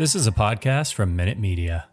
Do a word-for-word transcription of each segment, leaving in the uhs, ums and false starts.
This is a podcast from Minute Media.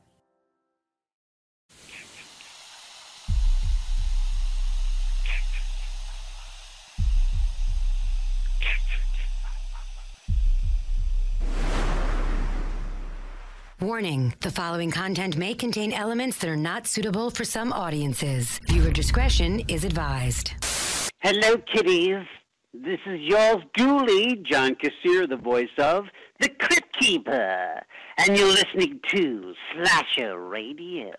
Warning, the following content may contain elements that are not suitable for some audiences. Viewer discretion is advised. Hello, kiddies. This is yours duly, John Kassir, the voice of The Crypt Keeper. And you're listening to Slasher Radio.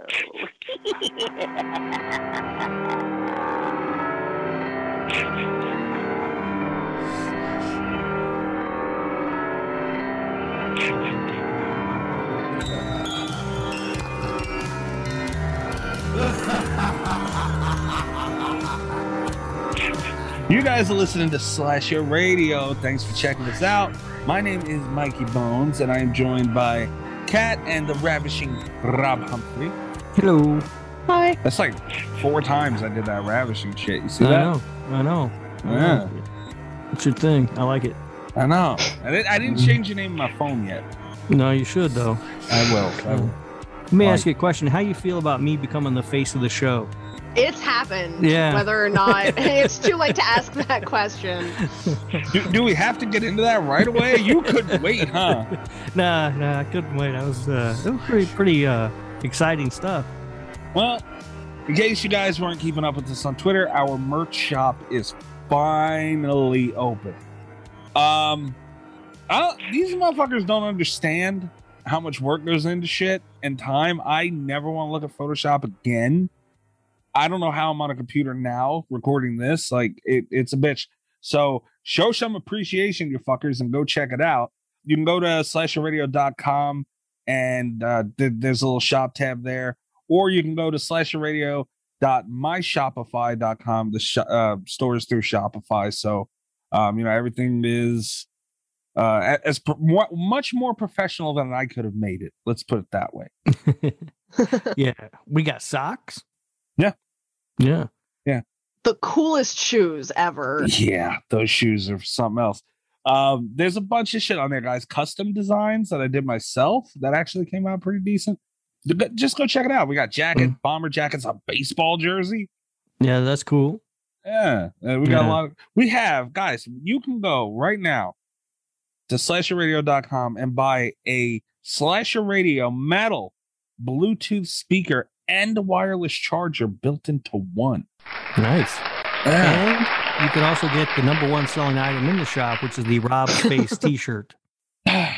You guys are listening to Slasher Radio. Thanks for checking us out. My name is Mikey Bones, and I am joined by Kat and the ravishing Rob Humphrey. Hello. Hi. That's like four times I did that ravishing shit. You see I that? know. I know. I Yeah. know. It's your thing. I like it. I know. I, did, I didn't change your name on my phone yet. No, you should, though. I will. I will. Let me ask you a question. How you feel about me becoming the face of the show? It's happened. Yeah. Whether or not it's too late to ask that question. Do, do we have to get into that right away? You couldn't wait, huh? Nah, nah, I couldn't wait. I was, uh, it was pretty, pretty uh, exciting stuff. Well, in case you guys weren't keeping up with us on Twitter, our merch shop is finally open. Um, I don't, these motherfuckers don't understand how much work goes into shit and time. I never want to look at Photoshop again. I don't know how I'm on a computer now recording this. Like, it, it's a bitch. So show some appreciation, you fuckers, and go check it out. You can go to slasher radio dot com and uh, th- there's a little shop tab there. Or you can go to slasher radio dot my shopify dot com. The sh- uh, store is through Shopify. So, um, you know, everything is uh, as pro- more, much more professional than I could have made it. Let's put it that way. Yeah. We got socks. Yeah. Yeah. The coolest shoes ever. Yeah, those shoes are something else. Um, there's a bunch of shit on there, guys. Custom designs that I did myself that actually came out pretty decent. Just go check it out. We got jacket, Mm. bomber jackets, a baseball jersey. Yeah, that's cool. Yeah, uh, we got a Yeah. lot of. We have, guys. You can go right now to slasher radio dot com and buy a Slasher Radio metal Bluetooth speaker and a wireless charger built into one. Nice. And you can also get the number one selling item in the shop, which is the Rob's Face t-shirt. It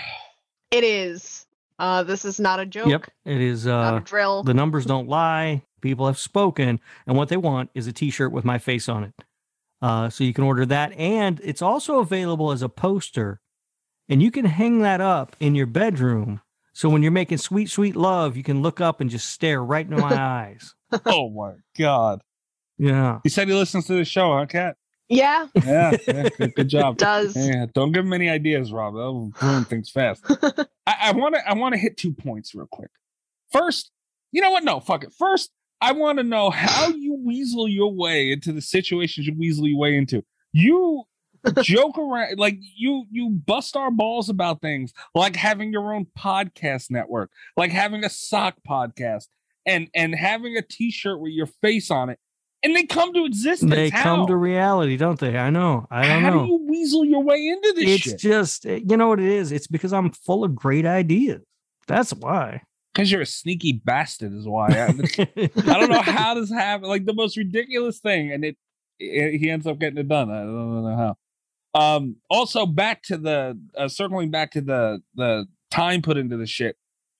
is. Uh, this is not a joke. Yep. It is. Not Uh, a drill. the numbers don't lie. People have spoken. And what they want is a t-shirt with my face on it. Uh, so you can order that. And it's also available as a poster. And you can hang that up in your bedroom. So when you're making sweet, sweet love, you can look up and just stare right into my eyes. Oh my god! Yeah. He said he listens to the show, huh, Kat? Yeah, Yeah, yeah good, good job. does. Yeah, don't give him any ideas, Rob. That'll ruin things fast. I want to I want to hit two points real quick. First, you know what? No, fuck it. First, I want to know how you weasel your way into the situations you weasel your way into. You joke around, like you you bust our balls about things, like having your own podcast network, like having a sock podcast, and and having a T-shirt with your face on it, and they come to existence. They How? come to reality, don't they? I know. I don't How know. do you weasel your way into this It's shit? just, you know what it is? It's because I'm full of great ideas. That's why. Because you're a sneaky bastard is why. I, I don't know how this happened. Like the most ridiculous thing, and it, it he ends up getting it done. I don't know how. Um. Also, back to the uh, circling back to the the time put into the shit.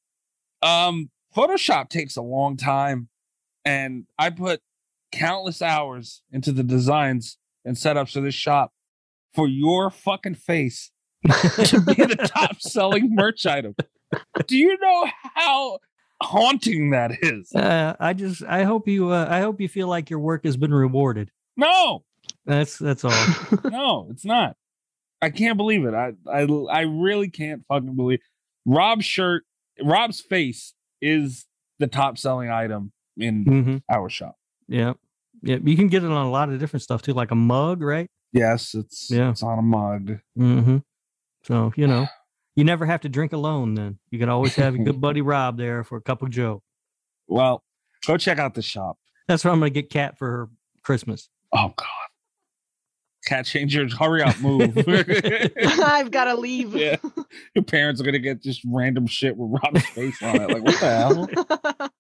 Um. Photoshop takes a long time, and I put countless hours into the designs and setups of this shop for your fucking face to be the top selling merch item. Do you know how haunting that is? Uh, I just, I hope you, uh, I hope you feel like your work has been rewarded. No, That's, that's all. no, it's not. I can't believe it. I, I, I really can't fucking believe Rob's shirt. Rob's face is the top selling item in hmm our shop. Yeah. Yeah. You can get it on a lot of different stuff too, like a mug, right? Yes, it's Yeah. it's on a mug. Mm-hmm. So, you know, You never have to drink alone. Then you can always have your good buddy Rob there for a cup of Joe. Well, go check out the shop. That's what I'm going to get Kat for her Christmas. Oh God, Cat changers, hurry up, move. I've got to leave. Yeah, your parents are gonna get just random shit with Rob's face on it. Like, what the hell?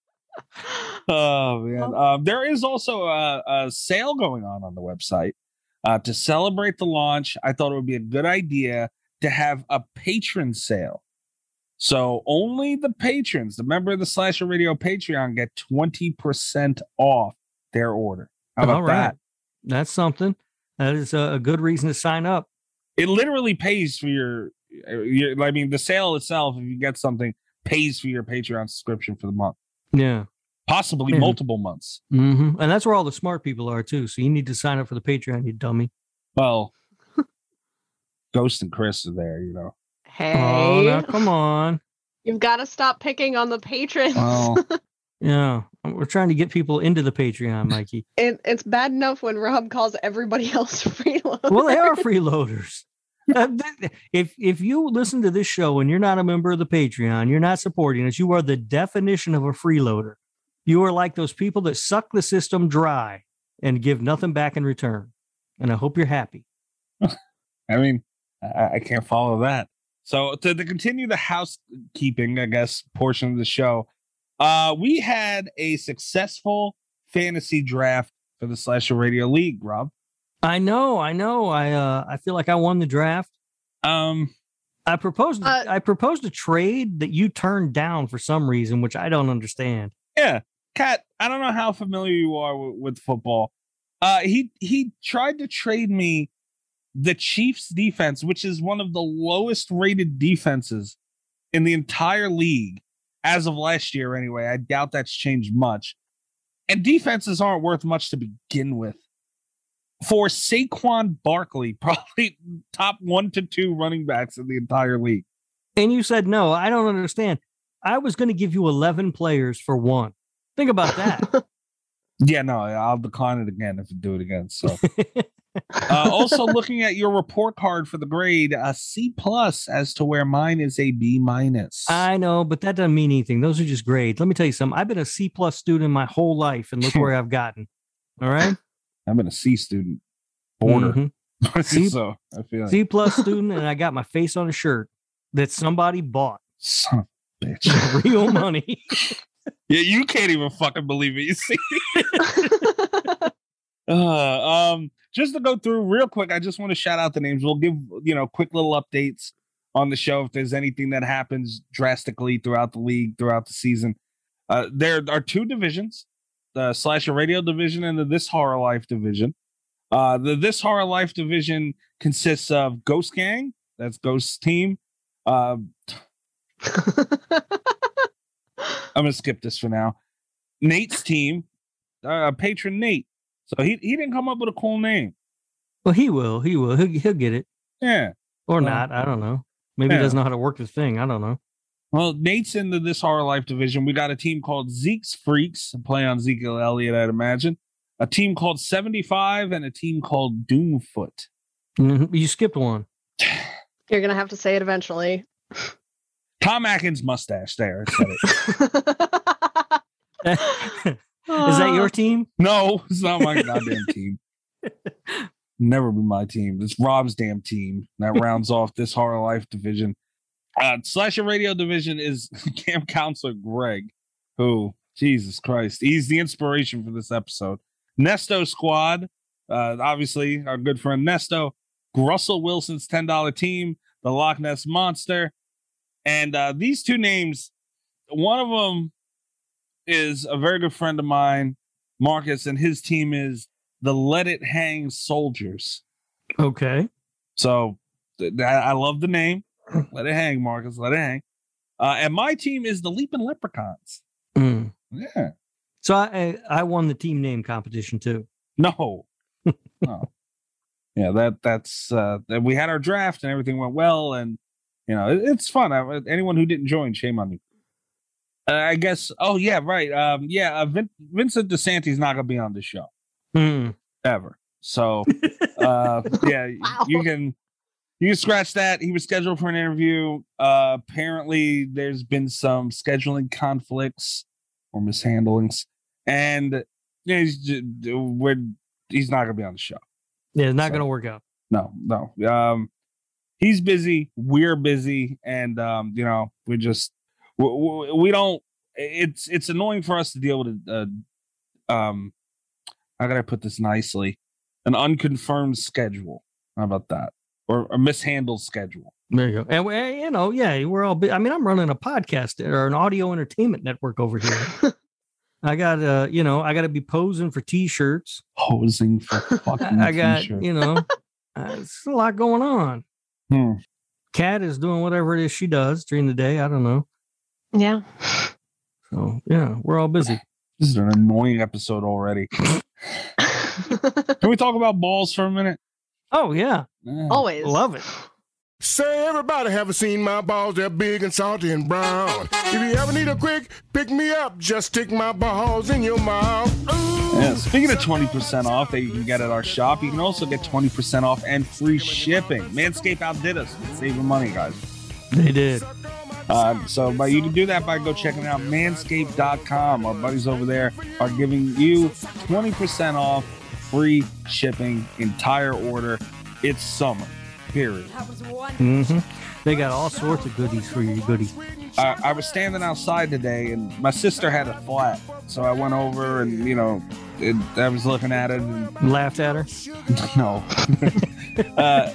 Oh man, um, there is also a, a sale going on on the website uh, to celebrate the launch. I thought it would be a good idea to have a patron sale. So only the patrons, the member of the Slasher Radio Patreon, get twenty percent off their order. How about All right. that? That's something. That is a, a good reason to sign up. It literally pays for your, your, I mean, the sale itself, if you get something, pays for your Patreon subscription for the month. Yeah. Possibly Yeah. multiple months. Mm-hmm. And that's where all the smart people are, too. So you need to sign up for the Patreon, you dummy. Well, Ghost and Chris are there, you know. Hey, Oh, now come on. you've got to stop picking on the patrons. Well, Yeah. We're trying to get people into the Patreon, Mikey. it, it's bad enough when Rob calls everybody else freeloaders. Well, they are freeloaders. Uh, th- if if you listen to this show and you're not a member of the Patreon, you're not supporting us, you are the definition of a freeloader. You are like those people that suck the system dry and give nothing back in return. And I hope you're happy. I mean, I, I can't follow that. So to, to continue the housekeeping, I guess, portion of the show, uh, we had a successful fantasy draft for the Slasher Radio League, Rob. I know, I know. I uh, I feel like I won the draft. Um, I proposed Uh, I proposed a trade that you turned down for some reason, which I don't understand. yeah, Kat, I don't know how familiar you are with, with football. Uh, he he tried to trade me the Chiefs defense, which is one of the lowest rated defenses in the entire league as of last year. Anyway, I doubt that's changed much. And defenses aren't worth much to begin with. For Saquon Barkley, probably top one to two running backs in the entire league. And you said no. I don't understand. I was going to give you eleven players for one. Think about that. Yeah, no, I'll decline it again if you do it again. So, uh, also looking at your report card for the grade, a C plus as to where mine is a B minus. I know, but that doesn't mean anything. Those are just grades. Let me tell you something. I've been a C plus student my whole life, and look where I've gotten. All right. I've been a C student, border. Mhm. C- so I feel like C plus student, and I got my face on a shirt that somebody bought. son of a bitch. Real money. Yeah, you can't even fucking believe it. You see. Uh, um, just to go through real quick, I just want to shout out the names. We'll give, you know, quick little updates on the show if there's anything that happens drastically throughout the league, throughout the season. Uh, there are two divisions, the Slasher Radio division and the This Horror Life division. Uh, the This Horror Life division consists of Ghost Gang, that's Ghost's team. Uh, I'm gonna skip this for now. Nate's team, uh, patron Nate. So he he didn't come up with a cool name. Well, he will. He will. He'll, he'll get it. Yeah. Or Well, not. I don't know. Maybe yeah. he doesn't know how to work the thing. I don't know. Well, Nate's in the This Horror Life division. We got a team called Zeke's Freaks, a play on Ezekiel Elliott, I'd imagine. A team called seventy-five and a team called Doomfoot. Mhm. You skipped one. You're going to have to say it eventually. Tom Atkins mustache there. I said it. Is that your team? No, it's not my goddamn team. Never be my team. It's Rob's damn team. That rounds off This Horror Life division. Uh, Slasher Radio division is Camp Counselor Greg, who, Jesus Christ, he's the inspiration for this episode. Nesto Squad, uh, obviously our good friend Nesto. Russell Wilson's ten dollar team, the Loch Ness Monster. And uh, these two names, one of them is a very good friend of mine, Marcus, and his team is the Let It Hang Soldiers. Okay. So th- th- I love the name. Let it hang, Marcus. Let it hang. Uh, and my team is the Leaping Leprechauns. Mm. Yeah. So I I won the team name competition too. No. No. Yeah, that that's uh, that we had our draft and everything went well, and you know it, it's fun. I, anyone who didn't join, shame on you. Uh, I guess. Oh yeah, right. Um, yeah, uh, Vin- Vincent DeSantis not gonna be on the show Hmm. ever. So uh, yeah, Wow. you can you can scratch that. He was scheduled for an interview. Uh, apparently, there's been some scheduling conflicts or mishandlings, and you know, he's just, we're, he's not going to be on the show. Yeah, it's not So- going to work out. No, no. Um, he's busy. We're busy, and um, you know, we just we, we, we don't. It's it's annoying for us to deal with a. Uh, um, how can I put this nicely? An unconfirmed schedule. How about that? Or a mishandled schedule. There you go. And we, you know, yeah, we're all. I mean, I'm running a podcast or an audio entertainment network over here. I got uh, you know, I got to be posing for T-shirts. Posing for fucking. I got, t-shirt. you know, uh, it's a lot going on. Hmm. Kat is doing whatever it is she does during the day. I don't know. Yeah. So yeah, we're all busy. This is an annoying episode already. Can we talk about balls for a minute? Oh yeah, Yeah. Always. love it. Say everybody haven't seen my balls, they're big and salty and brown. If you ever need a quick pick me up, just stick my balls in your mouth. Ooh. Yeah, speaking of twenty percent off that you can get at our shop, you can also get twenty percent off and free shipping. Manscaped outdid us with saving money, guys. They did. Uh, so but you can do that by go checking out manscaped dot com. Our buddies over there are giving you twenty percent off, free shipping, entire order. It's summer, period. Mm-hmm. They got all sorts of goodies for you, goodies. I, I was standing outside today, and my sister had a flat, so I went over and you know, it, I was looking at it. And, Laughed at her. no, uh,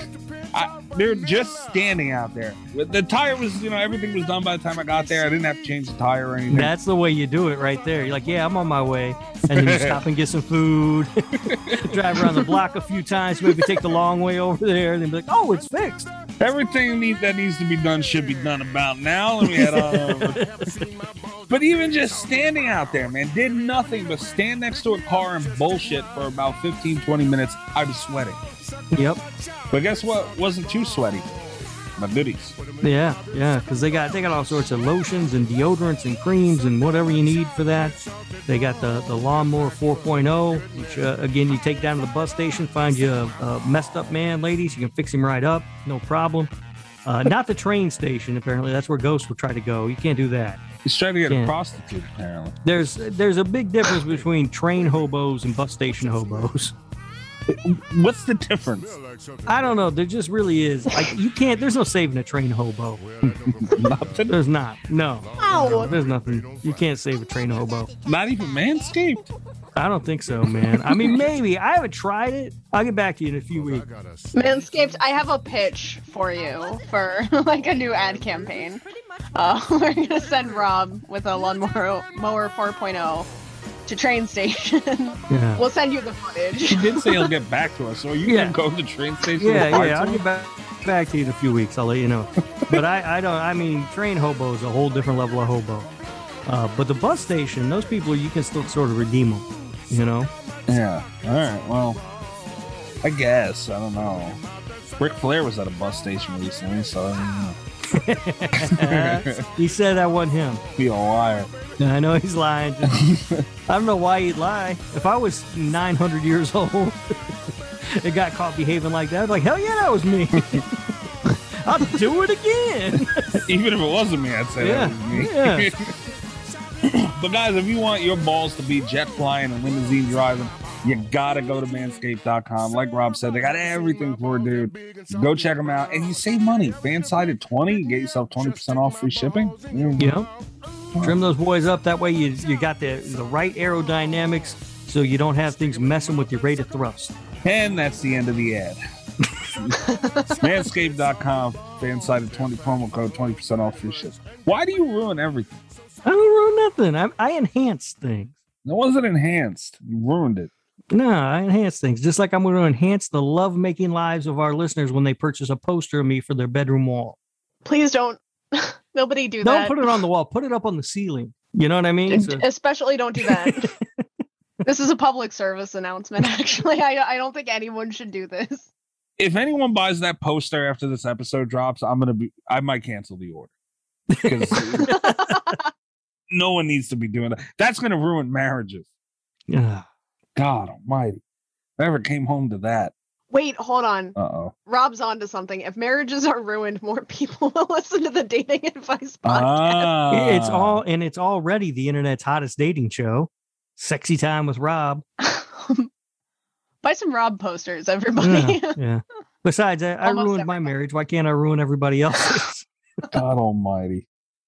I, they're just standing out there. The tire was, you know, everything was done by the time I got there. I didn't have to change the tire or anything. That's the way you do it right there. You're like, yeah, I'm on my way. And then you stop and get some food, drive around the block a few times, maybe take the long way over there, and then be like, oh, it's fixed. Everything need, that needs to be done should be done about now. Let me head on over. But even just standing out there, man, did nothing but stand next to a car and bullshit for about fifteen, twenty minutes. I was sweating. Yep. But guess what? Wasn't too sweaty. My goodies. Yeah, yeah, because they got they got all sorts of lotions and deodorants and creams and whatever you need for that. They got the, the lawnmower four point oh, which uh, again you take down to the bus station, find you a, a messed up man, ladies, you can fix him right up, no problem. Uh, not the train station, apparently. That's where ghosts will try to go. You can't do that. He's trying to get Can't. a prostitute, apparently. There's there's a big difference between train hobos and bus station hobos. What's the difference? I don't know. There just really is. Like you can't. There's no saving a train hobo. Nothing. There's not. No. Ow. No, there's nothing. You can't save a train hobo. Not even Manscaped. I don't think so, man. I mean, maybe. I haven't tried it. I'll get back to you in a few weeks. Manscaped, I have a pitch for you for like a new ad campaign. Uh, we're gonna send Rob with a lawnmower mower four point oh to train station. Yeah. We'll send you the footage. He did say he'll get back to us. So are you Yeah. going to go to the train station? Yeah, and reply yeah. to I'll him? get back back to you in a few weeks. I'll let you know. But I, I don't. I mean, train hobo is a whole different level of hobo. Uh, but the bus station, those people, you can still sort of redeem them. You know. Yeah. All right. Well, I guess. I don't know. Ric Flair was at a bus station recently, so I don't know. He said that wasn't him. Be a liar. I know he's lying. I don't know why he'd lie. If I was nine hundred years old and got caught behaving like that, I'd be like, hell yeah, that was me. I'll do it again. Even if it wasn't me, I'd say Yeah, that was me. But guys, if you want your balls to be jet flying and limousine driving, you gotta go to manscaped dot com. Like Rob said, they got everything for it, dude. Go check them out, and you save money. Fan-sided twenty, you get yourself twenty percent off free shipping. Mm. Yep. Trim those boys up. That way you you got the the right aerodynamics, so you don't have things messing with your rate of thrust. And that's the end of the ad. manscaped dot com, fan-sided twenty, promo code twenty percent off free shipping. Why do you ruin everything? I don't ruin nothing. I, I enhance things. It wasn't enhanced. You ruined it. No, I enhance things. Just like I'm going to enhance the love-making lives of our listeners when they purchase a poster of me for their bedroom wall. Please don't. Nobody do Don't that. put it on the wall. Put it up on the ceiling. You know what I mean? So- Especially don't do that. This is a public service announcement, actually. I, I don't think anyone should do this. If anyone buys that poster after this episode drops, I'm gonna be. I might cancel the order because no one needs to be doing that. That's gonna ruin marriages. Yeah. God Almighty! If I ever came home to that. Wait, hold on. Uh-oh. Rob's onto something. If marriages are ruined, more people will listen to the Dating Advice podcast. Ah. It's all, and it's already the internet's hottest dating show. Sexy Time with Rob. Buy some Rob posters, everybody. Yeah. yeah. Besides, I, I Almost ruined my everybody. marriage. Why can't I ruin everybody else's? God almighty.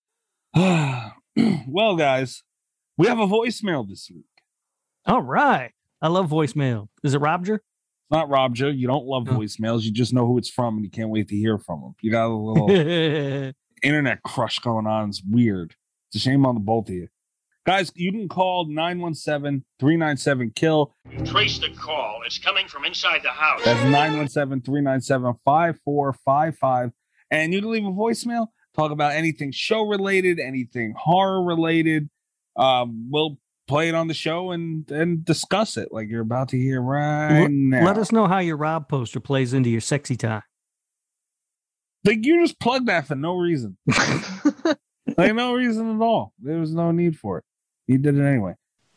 Well, guys, we have a voicemail this week. All right. I love voicemail. Is it Robger? Not Robja. You don't love Oh. voicemails. You just know who it's from and you can't wait to hear from them. You got a little internet crush going on. It's weird. It's a shame on the both of you. Guys, you can call nine one seven, three nine seven, kill. Trace the call. It's coming from inside the house. That's nine one seven, three nine seven, five four five five. And you can leave a voicemail. Talk about anything show related, anything horror related. Um, we'll play it on the show and, and discuss it like you're about to hear right Let- now. Let us know how your Rob poster plays into your Sexy Time. Like, you just plugged that for no reason. Like, no reason at all. There was no need for it. You did it anyway.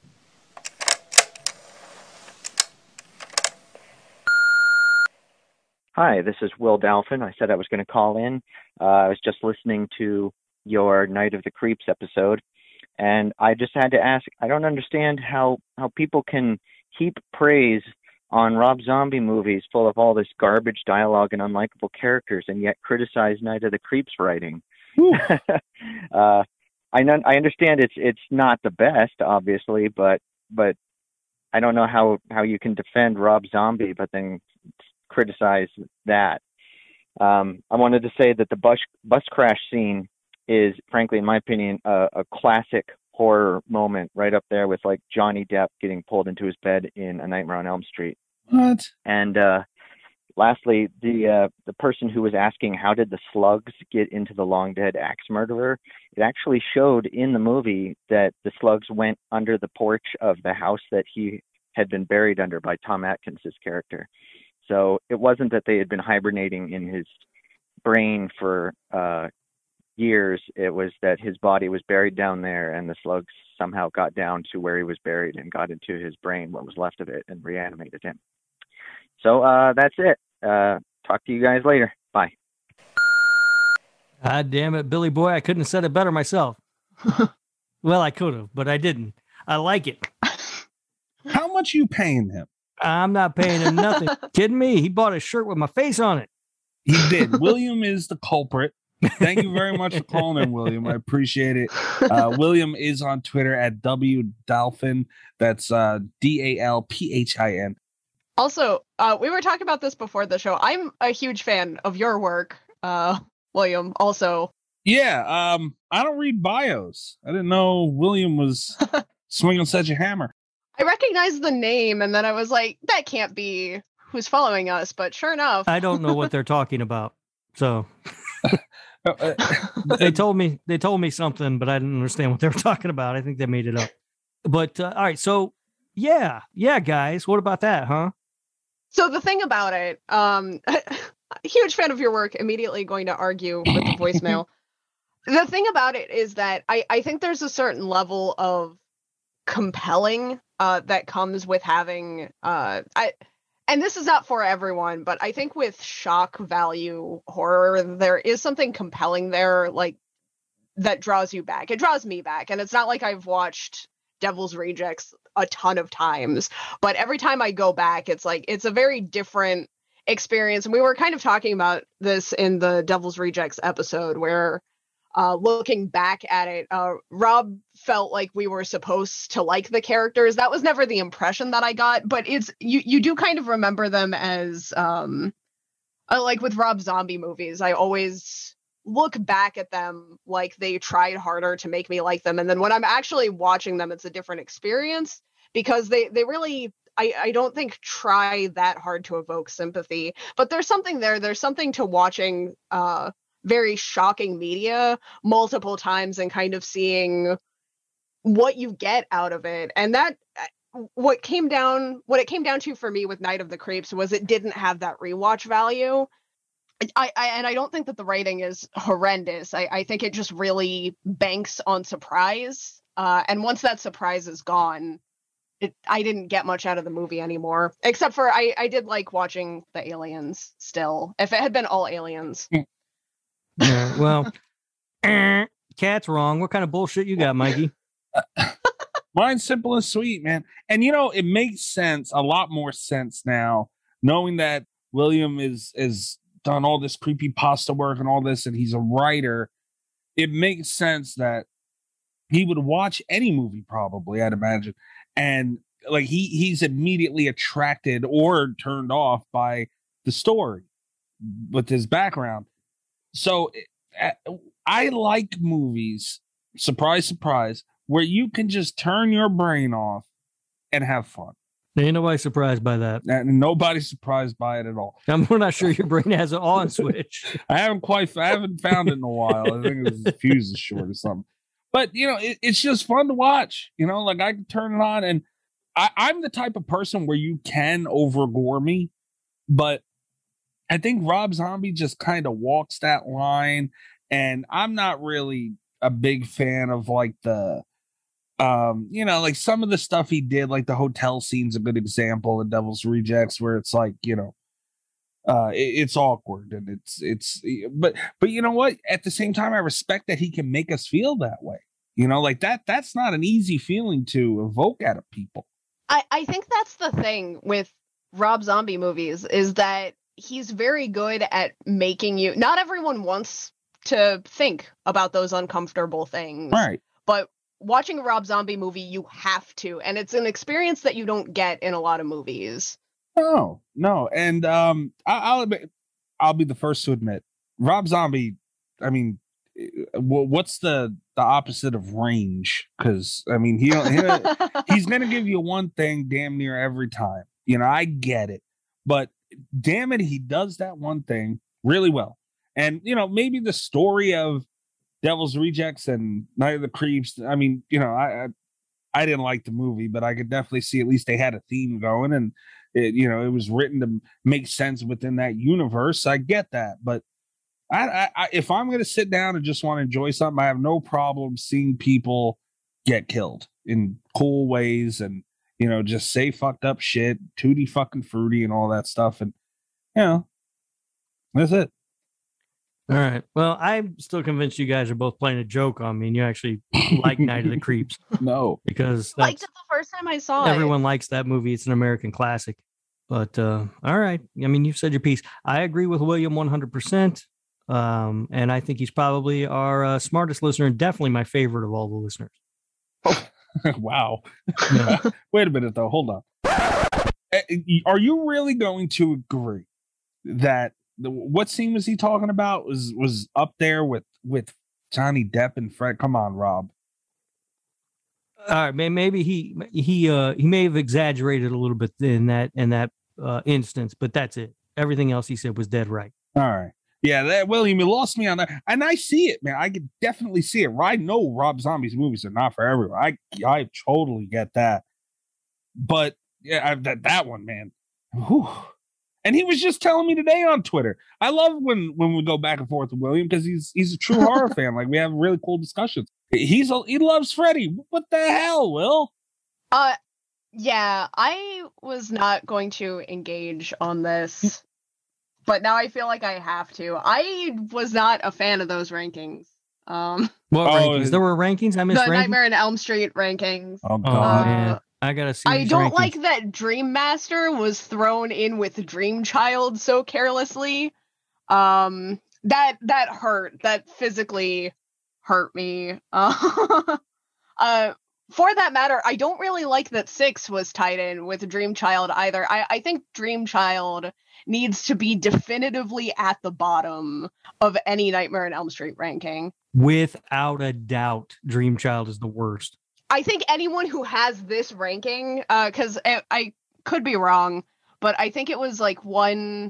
Hi, this is Will Dalphin. I said I was going to call in. Uh, I was just listening to your Night of the Creeps episode, and I just had to ask, I don't understand how, how people can heap praise on Rob Zombie movies full of all this garbage dialogue and unlikable characters, and yet criticize Night of the Creeps writing. uh, I, know, I understand it's it's not the best, obviously, but but I don't know how, how you can defend Rob Zombie, but then criticize that. Um, I wanted to say that the bus bus crash scene is, frankly, in my opinion, a, a classic horror moment, right up there with like Johnny Depp getting pulled into his bed in A Nightmare on Elm Street. What? And uh, lastly, the uh, the person who was asking how did the slugs get into the long dead axe murderer, it actually showed in the movie that the slugs went under the porch of the house that he had been buried under by Tom Atkins' character. So it wasn't that they had been hibernating in his brain for uh, years. It was that his body was buried down there, and the slugs somehow got down to where he was buried and got into his brain, what was left of it, and reanimated him. So uh, that's it. Uh, talk to you guys later. Bye. God damn it, Billy Boy. I couldn't have said it better myself. Well, I could have, but I didn't. I like it. How much you paying him? I'm not paying him nothing. Kidding me? He bought a shirt with my face on it. He did. William is the culprit. Thank you very much for calling in, William. I appreciate it. Uh, William is on Twitter at W Dalphin. That's uh, D A L P H I N. Also, uh, we were talking about this before the show. I'm a huge fan of your work, uh, William. Also, Yeah, um, I don't read bios. I didn't know William was swinging such a hammer. I recognized the name, and then I was like, that can't be who's following us. But sure enough, I don't know what they're talking about. So Uh, uh, they told me they told me something, but I didn't understand what they were talking about. I think they made it up. But uh, all right, so yeah, yeah, guys, what about that, huh? So the thing about it, um, huge fan of your work, immediately going to argue with the voicemail. The thing about it is that I, I think there's a certain level of compelling uh, that comes with having, uh, I, and this is not for everyone, but I think with shock value horror, there is something compelling there, like, that draws you back. It draws me back, and it's not like I've watched Devil's Rejects a ton of times, but every time I go back, it's like it's a very different experience. And we were kind of talking about this in the Devil's Rejects episode, where uh, looking back at it, uh, Rob felt like we were supposed to like the characters. That was never the impression that I got, but it's you you do kind of remember them as um uh, like with Rob Zombie movies. I always look back at them like they tried harder to make me like them, and then when I'm actually watching them, it's a different experience because they they really I, I don't think try that hard to evoke sympathy, but there's something there. There's something to watching uh very shocking media multiple times and kind of seeing what you get out of it. And that what came down what it came down to for me with Night of the Creeps was it didn't have that rewatch value. I, I and I don't think that the writing is horrendous. I, I think it just really banks on surprise. Uh, and once that surprise is gone, it, I didn't get much out of the movie anymore, except for I, I did like watching the aliens still. If it had been all aliens. Yeah, well, Cat's wrong. What kind of bullshit you got, Mikey? Mine's simple and sweet, man. And you know, it makes sense, a lot more sense now, knowing that William is is done all this creepypasta work and all this, and he's a writer. It makes sense that he would watch any movie, probably, I'd imagine, and like he he's immediately attracted or turned off by the story with his background. So I like movies, surprise, surprise, where you can just turn your brain off and have fun. Ain't nobody surprised by that. And nobody's surprised by it at all. I'm not sure your brain has an on switch. I haven't quite, I haven't found it in a while. I think the fuse is short or something. But, you know, it, it's just fun to watch. You know, like I can turn it on, and I, I'm the type of person where you can over gore me, but I think Rob Zombie just kind of walks that line, and I'm not really a big fan of like the, um, you know, like some of the stuff he did, like the hotel scene's a good example in Devil's Rejects, where it's like, you know, uh, it, it's awkward and it's, it's, but, but you know what? At the same time, I respect that he can make us feel that way. You know, like that, that's not an easy feeling to evoke out of people. I, I think that's the thing with Rob Zombie movies, is that he's very good at making you, not everyone wants to think about those uncomfortable things. Right. But watching a Rob Zombie movie, you have to, and it's an experience that you don't get in a lot of movies. No, no. And um, I, I'll admit, I'll be the first to admit, Rob Zombie, I mean, what's the the opposite of range? Because I mean, he, he he's gonna give you one thing damn near every time. You know, I get it, but damn it, he does that one thing really well. And you know, maybe the story of Devil's Rejects and Night of the Creeps, I mean, you know, I, I I didn't like the movie, but I could definitely see at least they had a theme going, and it, you know, it was written to make sense within that universe. I get that, but I, I, if I'm going to sit down and just want to enjoy something, I have no problem seeing people get killed in cool ways and, you know, just say fucked up shit, tutti fucking fruity and all that stuff. And, you know, that's it. All right. Well, I'm still convinced you guys are both playing a joke on me and you actually like Night of the Creeps. No. Because I liked it the first time I saw everyone it. Everyone likes that movie. It's an American classic. But, uh, all right. I mean, you've said your piece. I agree with William one hundred percent. Um, and I think he's probably our uh, smartest listener and definitely my favorite of all the listeners. Oh, wow. No. Wait a minute, though. Hold on. Are you really going to agree that the, what scene was he talking about was was up there with with Johnny Depp and Fred? Come on, Rob. All right, man. Maybe he he uh, he may have exaggerated a little bit in that in that uh, instance, but that's it. Everything else he said was dead right. All right. Yeah, that, William, you lost me on that. And I see it, man. I can definitely see it. I know Rob Zombie's movies are not for everyone. I I totally get that. But yeah, I, that, that one, man. Whew. And he was just telling me today on Twitter. I love when, when we go back and forth with William because he's he's a true horror fan. Like, we have really cool discussions. He's a, he loves Freddy. What the hell, Will? Uh, yeah, I was not going to engage on this. But now I feel like I have to. I was not a fan of those rankings. Um, what oh, rankings? There were rankings? I missed the rankings? Nightmare on Elm Street rankings. Oh, God. Oh, man. I gotta see I don't rankings. like that Dream Master was thrown in with Dream Child so carelessly. Um, that that hurt. That physically hurt me. Uh, uh, for that matter, I don't really like that Six was tied in with Dream Child either. I, I think Dream Child needs to be definitively at the bottom of any Nightmare on Elm Street ranking. Without a doubt, Dream Child is the worst. I think anyone who has this ranking, because uh, I, I could be wrong, but I think it was like one,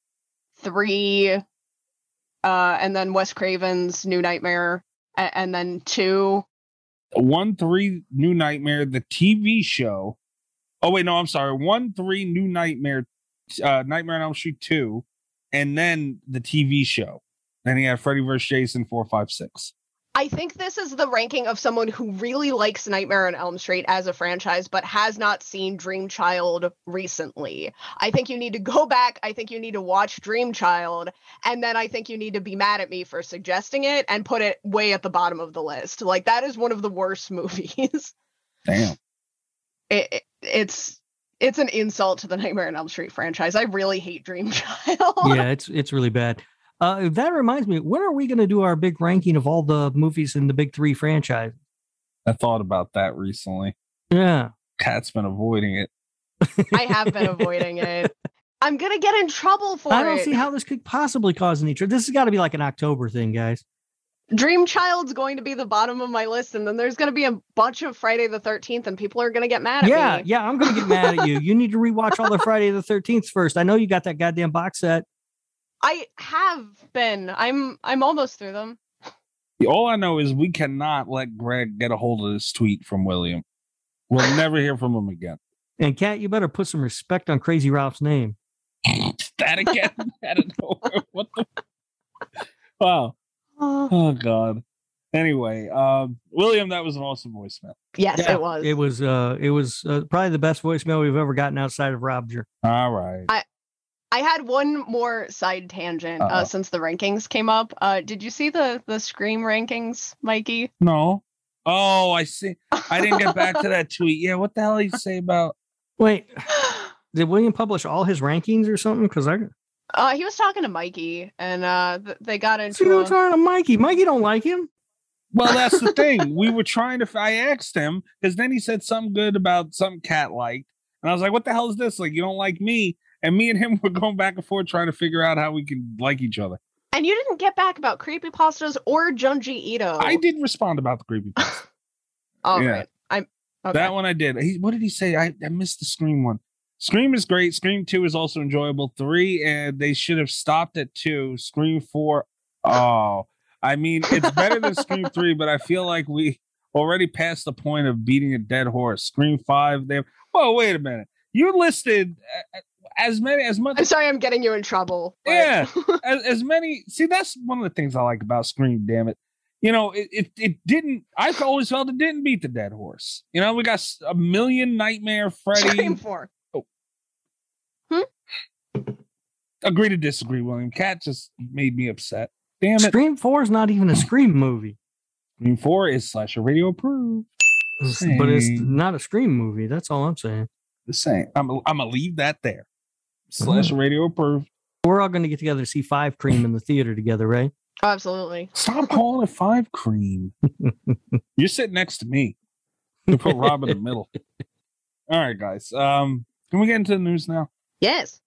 three, uh, and then Wes Craven's New Nightmare, and, and then two. One, three, New Nightmare, the T V show. Oh, wait, no, I'm sorry. One, three, New Nightmare, uh, Nightmare on Elm Street two, and then the T V show. Then he had Freddy versus. Jason four, five, six. I think this is the ranking of someone who really likes Nightmare on Elm Street as a franchise, but has not seen Dream Child recently. I think you need to go back. I think you need to watch Dream Child. And then I think you need to be mad at me for suggesting it and put it way at the bottom of the list. Like, that is one of the worst movies. Damn. It, it, it's it's an insult to the Nightmare on Elm Street franchise. I really hate Dream Child. Yeah, it's it's really bad. Uh, that reminds me, when are we going to do our big ranking of all the movies in the big three franchise? I thought about that recently. Yeah. Kat's been avoiding it. I have been avoiding it. I'm going to get in trouble for it. I don't see how this could possibly cause any trouble. This has got to be like an October thing, guys. Dream Child's going to be the bottom of my list, and then there's going to be a bunch of Friday the thirteenth, and people are going to get mad at yeah, me. Yeah, yeah, I'm going to get mad at you. You need to rewatch all the Friday the thirteenth first. I know you got that goddamn box set. I have been. I'm I'm almost through them. All I know is we cannot let Greg get a hold of this tweet from William. We'll never hear from him again. And Kat, you better put some respect on Crazy Ralph's name. That again? I don't know. What the? Wow. Oh God. Anyway, um, William, that was an awesome voicemail. Yes, yeah, it was. It was. Uh, it was uh, probably the best voicemail we've ever gotten outside of Roger. All right. I I had one more side tangent uh, since the rankings came up. Uh, did you see the the Scream rankings, Mikey? No. Oh, I see. I didn't get back to that tweet. Yeah, what the hell did he say about? Wait, did William publish all his rankings or something? Because I. Uh, he was talking to Mikey, and uh, th- they got into. See, a... talking to Mikey. Mikey don't like him. Well, that's the thing. We were trying to. I asked him because then he said something good about something Kat liked, and I was like, "What the hell is this? Like, you don't like me?" And me and him were going back and forth trying to figure out how we can like each other. And you didn't get back about creepypastas or Junji Ito. I did respond about the creepypasta. All yeah. right. I'm okay. That one I did. He, what did he say? I, I missed the Scream one. Scream is great. Scream two is also enjoyable. Three, and they should have stopped at two. Scream four. Oh, I mean, it's better than Scream three, but I feel like we already passed the point of beating a dead horse. Scream five. They. Oh, wait a minute. You listed as many as much. I'm sorry, I'm getting you in trouble. But... Yeah, as, as many. See, that's one of the things I like about Scream. Damn it. You know, it, it it didn't. I always felt it didn't beat the dead horse. You know, we got a million Nightmare Freddy. Scream four. Oh. Hmm? Agree to disagree, William. Kat just made me upset. Damn it. Scream four is not even a Scream movie. Scream four is Slasher Radio approved. But it's not a Scream movie. That's all I'm saying. The same. I'm I'm gonna leave that there. Slasher mm. Radio approved. We're all going to get together to see Five Cream in the theater together, right? Oh, absolutely. Stop calling it Five Cream. You're sitting next to me. You put Rob in the middle. All right, guys. Um, can we get into the news now? Yes.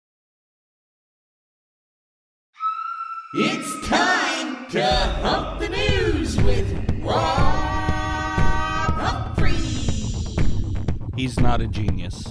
It's time to hump the news with Rob Humphrey. He's not a genius.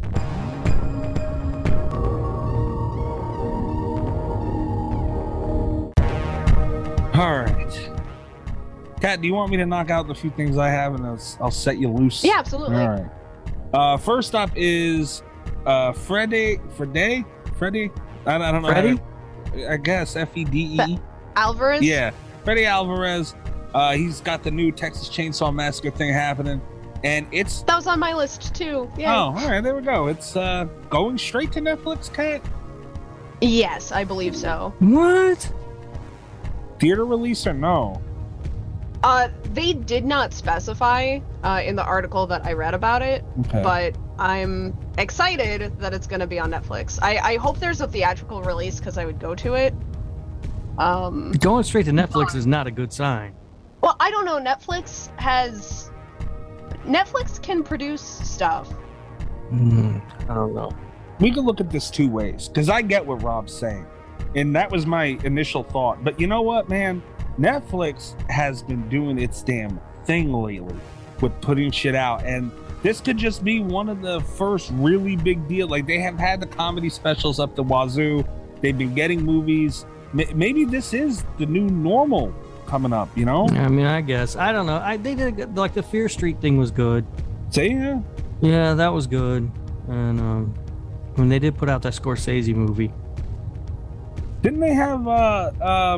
All right. Kat, do you want me to knock out the few things I have and I'll, I'll set you loose? Yeah, absolutely. All right. Uh, first up is uh, Freddy. Freddy? Freddy? I, I don't know. Freddy? To, I guess F E D E. Alvarez? Yeah. Freddy Alvarez. Uh, he's got the new Texas Chainsaw Massacre thing happening. And it's. That was on my list too. Yeah. Oh, all right. There we go. It's uh, going straight to Netflix, Kat? Yes, I believe so. What? Theater release or no? Uh, they did not specify uh, in the article that I read about it, okay. But I'm excited that it's going to be on Netflix. I, I hope there's a theatrical release because I would go to it. Um, Going straight to Netflix is not a good sign. Well, I don't know. Netflix has... Netflix can produce stuff. Mm, I don't know. We can look at this two ways because I get what Rob's saying. And that was my initial thought. But you know what, man? Netflix has been doing its damn thing lately with putting shit out. And this could just be one of the first really big deal. Like, they have had the comedy specials up the wazoo. They've been getting movies. Maybe this is the new normal coming up, you know? I mean, I guess. I don't know. I They did, like, the Fear Street thing was good. Say, yeah? Yeah, that was good. And um, when they did put out that Scorsese movie. Didn't they have uh um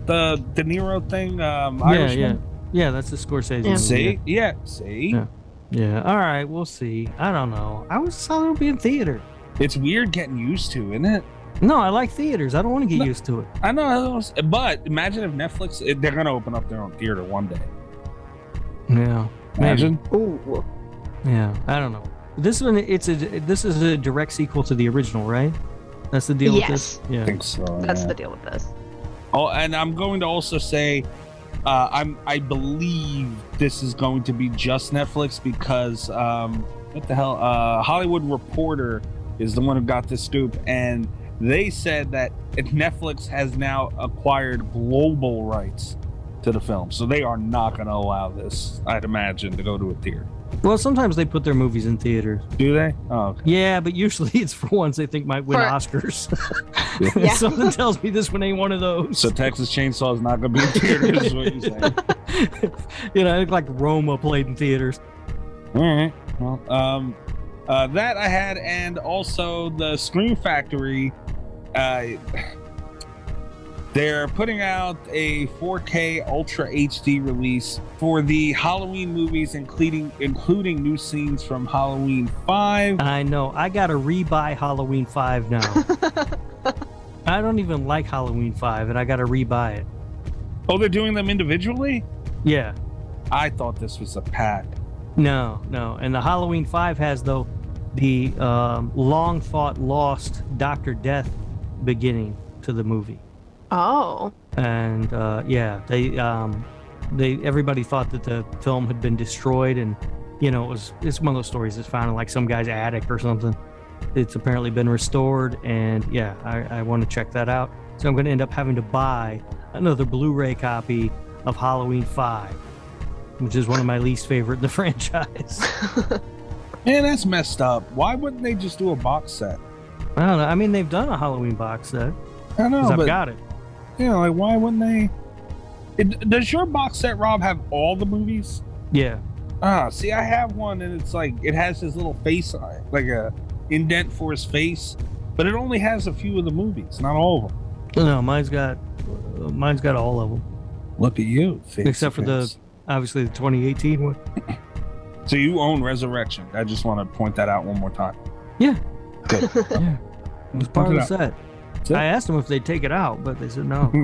the De Niro thing? Um, Yeah, Irishman? yeah, yeah. That's the Scorsese. Yeah. movie, See, yeah, see, Yeah. Yeah. All right, we'll see. I don't know. I was saw it'll be in theater. it's weird getting used to, isn't it? No, I like theaters. I don't want to get No. used to it. I know, but imagine if Netflix they're gonna open up their own theater one day. Yeah. Imagine. Ooh. Yeah. I don't know. This one, it's a. This is a direct sequel to the original, right? That's the deal Yes. with this. I Yeah. think so. That's yeah. the deal with this. Oh, and I'm going to also say, uh, I'm I believe this is going to be just Netflix because um, what the hell? Uh, Hollywood Reporter is the one who got this scoop, and they said that Netflix has now acquired global rights to the film, so they are not going to allow this, I'd imagine, to go to a theater. Well, sometimes they put their movies in theaters. Do they? Oh, okay. Yeah, but usually it's for ones they think might win For- Oscars. Yeah. Something tells me this one ain't one of those. So Texas Chainsaw is not going to be in theaters, is what you're saying. You know, like Roma played in theaters. All right. Well, um, uh, that I had, and also the Scream Factory. Uh, they're putting out a four K Ultra H D release for the Halloween movies, including including new scenes from Halloween five. I know. I got to rebuy Halloween five now. I don't even like Halloween five, and I got to rebuy it. Oh, they're doing them individually? Yeah. I thought this was a pack. No, no. And the Halloween five has, though, the um, long thought lost Doctor Death beginning to the movie. Oh. And uh, yeah, they um, they everybody thought that the film had been destroyed, and you know it was it's one of those stories that's found in like some guy's attic or something. It's apparently been restored, and yeah, I, I want to check that out. So I'm going to end up having to buy another Blu-ray copy of Halloween five, which is one of my least favorite in the franchise. Man, that's messed up. Why wouldn't they just do a box set? I don't know. I mean, they've done a Halloween box set. I know, 'cause I've but got it. you know, like why wouldn't they? It, does your box set, Rob, have all the movies? Yeah. Ah, see, I have one, and it's like it has his little face on it, like a indent for his face, but it only has a few of the movies, not all of them. No, mine's got uh, mine's got all of them, Look at you, fancy except for the pants. obviously the twenty eighteen one. So you own Resurrection. I just want to point that out one more time. Yeah. Good. Yeah. It was part of Point the it out. set. That's it. I asked them if they'd take it out, but they said no.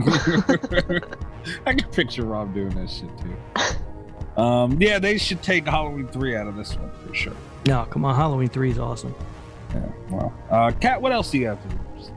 I can picture Rob doing this shit too. Um, yeah, they should take Halloween three out of this one for sure. No, come on, Halloween three is awesome. Yeah. Well, uh, Kat, what else do you have to do?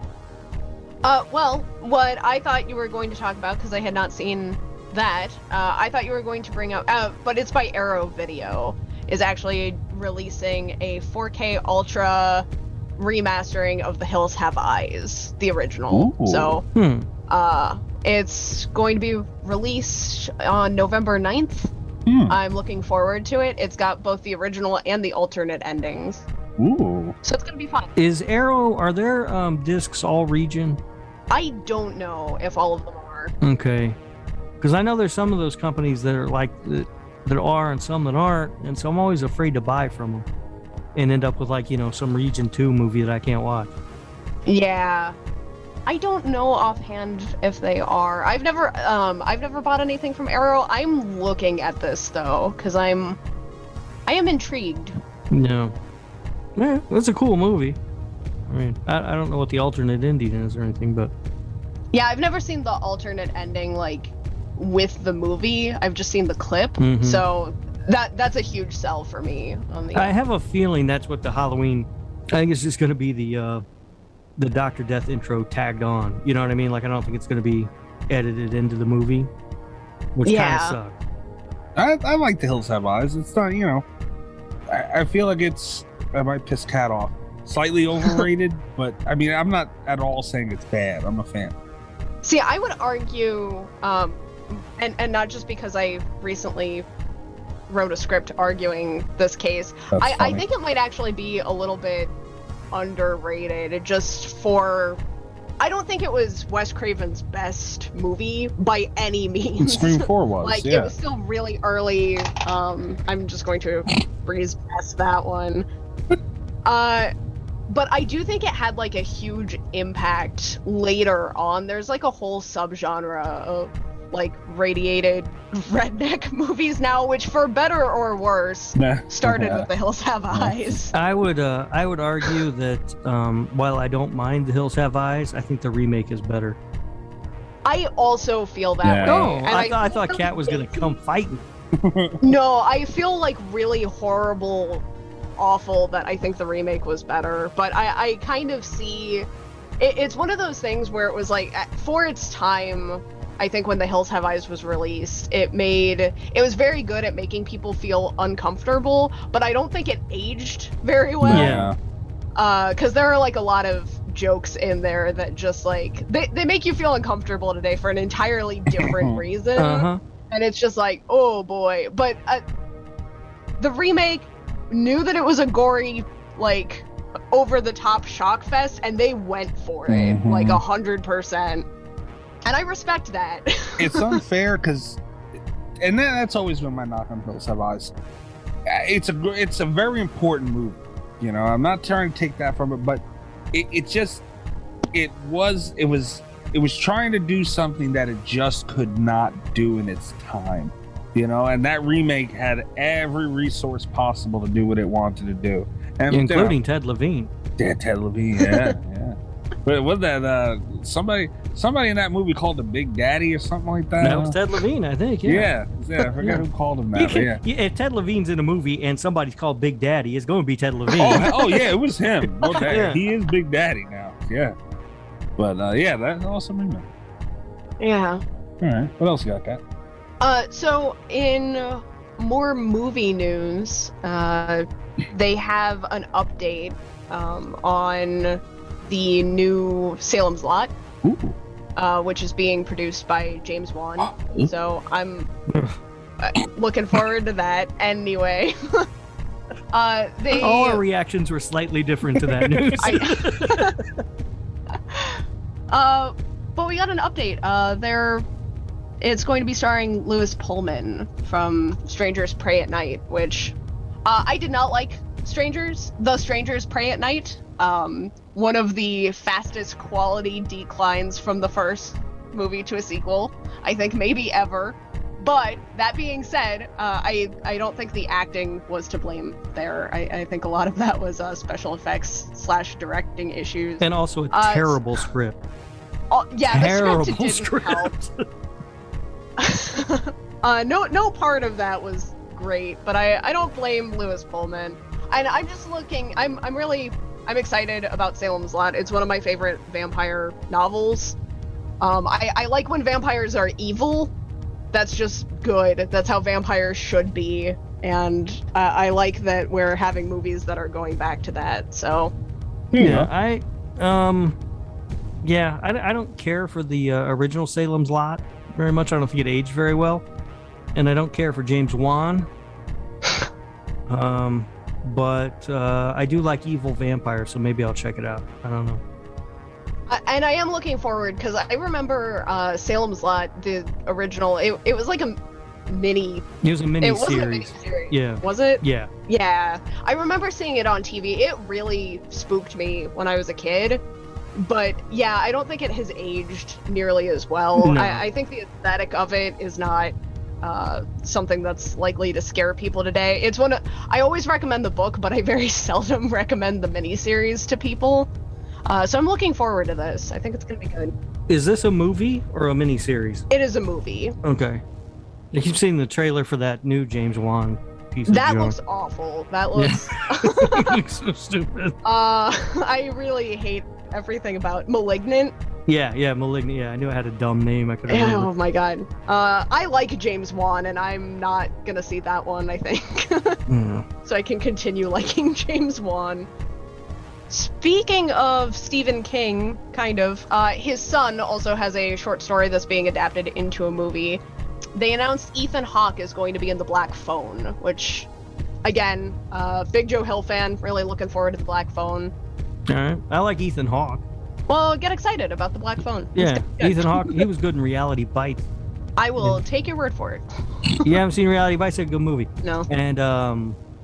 Uh, well, what I thought you were going to talk about, because I had not seen that, uh, I thought you were going to bring up, uh, but it's by Arrow Video, is actually releasing a four K Ultra remastering of The Hills Have Eyes, the original. Ooh. So, Hmm. uh, it's going to be released on November ninth. Hmm. I'm looking forward to it. It's got both the original and the alternate endings. Ooh. So it's going to be fun. Is Arrow? Are their um, discs all region? I don't know if all of them are. Okay. Because I know there's some of those companies that are like that, that are and some that aren't, and so I'm always afraid to buy from them and end up with like you know some region two movie that I can't watch. Yeah. I don't know offhand if they are. I've never um I've never bought anything from Arrow. I'm looking at this though cuz I'm I am intrigued. No. Yeah, it's a cool movie. I mean, I, I don't know what the alternate ending is or anything, but Yeah, I've never seen the alternate ending like with the movie. I've just seen the clip. Mhm. So that that's a huge sell for me on the I have a feeling that's what the Halloween. I think it's just going to be the uh, the Doctor Death intro tagged on. You know what I mean? Like I don't think it's going to be edited into the movie, which Yeah. kind of sucks. I, I like The Hills Have Eyes. It's not, you know, I, I feel like it's, I might piss Kat off. Slightly overrated, but I mean, I'm not at all saying it's bad. I'm a fan. See, I would argue, um, and and not just because I recently wrote a script arguing this case. That's I, I funny. think it might actually be a little bit underrated, just for. I don't think it was Wes Craven's best movie by any means. Scream four was, like yeah. it was still really early. Um, I'm just going to breeze past that one. Uh, but I do think it had like a huge impact later on. There's like a whole subgenre of like radiated redneck movies now, which for better or worse started with The Hills Have Eyes. I would uh, I would argue that um, while I don't mind The Hills Have Eyes, I think the remake is better. I also feel that Yeah. way. No, and I, thought I thought Kat was gonna come fighting. No, I feel like really horrible, awful that I think the remake was better. But I, I kind of see it, it's one of those things where it was like at- for its time. I think when The Hills Have Eyes was released, it made it was very good at making people feel uncomfortable, but I don't think it aged very well. Yeah. Uh, because there are like a lot of jokes in there that just like they, they make you feel uncomfortable today for an entirely different reason. Uh-huh. And it's just like, oh boy. But uh, the remake knew that it was a gory, like, over the top shock fest, and they went for it Mhm. like a hundred percent. And I respect that. It's unfair because, and that, that's always been my knock on Hills Have Eyes. It's a gr- it's a very important movie. You know, I'm not trying to take that from it, but it, it just it was it was it was trying to do something that it just could not do in its time. You know, and that remake had every resource possible to do what it wanted to do, and Including you know, Ted Levine. yeah, Ted Levine, yeah, yeah. But was that uh, somebody? Somebody in that movie called him Big Daddy or something like that. That was Ted Levine, I think. Yeah, Yeah, yeah, I forgot Yeah. who called him You that. but can- yeah. yeah, if Ted Levine's in a movie and somebody's called Big Daddy, it's going to be Ted Levine. Oh, oh yeah, it was him. No doubt. Yeah. He is Big Daddy now. Yeah. But uh, yeah, that's awesome remake. Yeah. All right, what else you got, Kat? Uh, so in more movie news, uh, they have an update um, on the new Salem's Lot, uh, which is being produced by James Wan. So I'm uh, looking forward to that. Anyway, uh, they All our reactions were slightly different to that news. Uh, but we got an update. Uh, there, it's going to be starring Lewis Pullman from Strangers Prey at Night, which uh, I did not like. Strangers, The Strangers Prey at Night. Um, one of the fastest quality declines from the first movie to a sequel, I think maybe ever. But that being said, uh, I I don't think the acting was to blame there. I, I think a lot of that was uh, special effects slash directing issues. And also a Uh, terrible script. Oh, yeah, Terrible the script didn't help. uh, no, no part of that was great, but I, I don't blame Lewis Pullman. And I'm just looking. I'm, I'm really, I'm excited about Salem's Lot. It's one of my favorite vampire novels. Um, I, I like when vampires are evil. That's just good. That's how vampires should be. And uh, I like that we're having movies that are going back to that. So, Yeah, I, um, yeah, I, I don't care for the uh, original Salem's Lot very much. I don't think it aged very well, and I don't care for James Wan. Um, but uh, I do like Evil Vampire, so maybe I'll check it out. I don't know. I- and I am looking forward because I remember uh, Salem's Lot, the original. It, it was like a mini. It was a mini It wasn't a series. miniseries. Yeah. Was it? Yeah. Yeah. I remember seeing it on T V. It really spooked me when I was a kid. But yeah, I don't think it has aged nearly as well. No. I, I think the aesthetic of it is not uh, something that's likely to scare people today. It's one of, I always recommend the book, but I very seldom recommend the miniseries to people. Uh, so I'm looking forward to this. I think it's going to be good. Is this a movie or a mini series? It is a movie. Okay. I keep seeing the trailer for that new James Wan piece of That junk. looks awful. That looks. It looks so stupid. Uh, I really hate everything about Malignant. Yeah, yeah, Malignant. Yeah, I knew it had a dumb name. I couldn't Oh remember. my god. Uh, I like James Wan, and I'm not gonna see that one, I think. Mm. So I can continue liking James Wan. Speaking of Stephen King, kind of, uh, his son also has a short story that's being adapted into a movie. They announced Ethan Hawke is going to be in The Black Phone, which, again, uh, big Joe Hill fan, really looking forward to The Black Phone. All right. I like Ethan Hawke. Well, get excited about The Black Phone. It's Yeah, gonna be good. Ethan Hawke. He was good in Reality Bites. I will take your word for it. You haven't seen Reality Bites? It's a good movie. No. And um,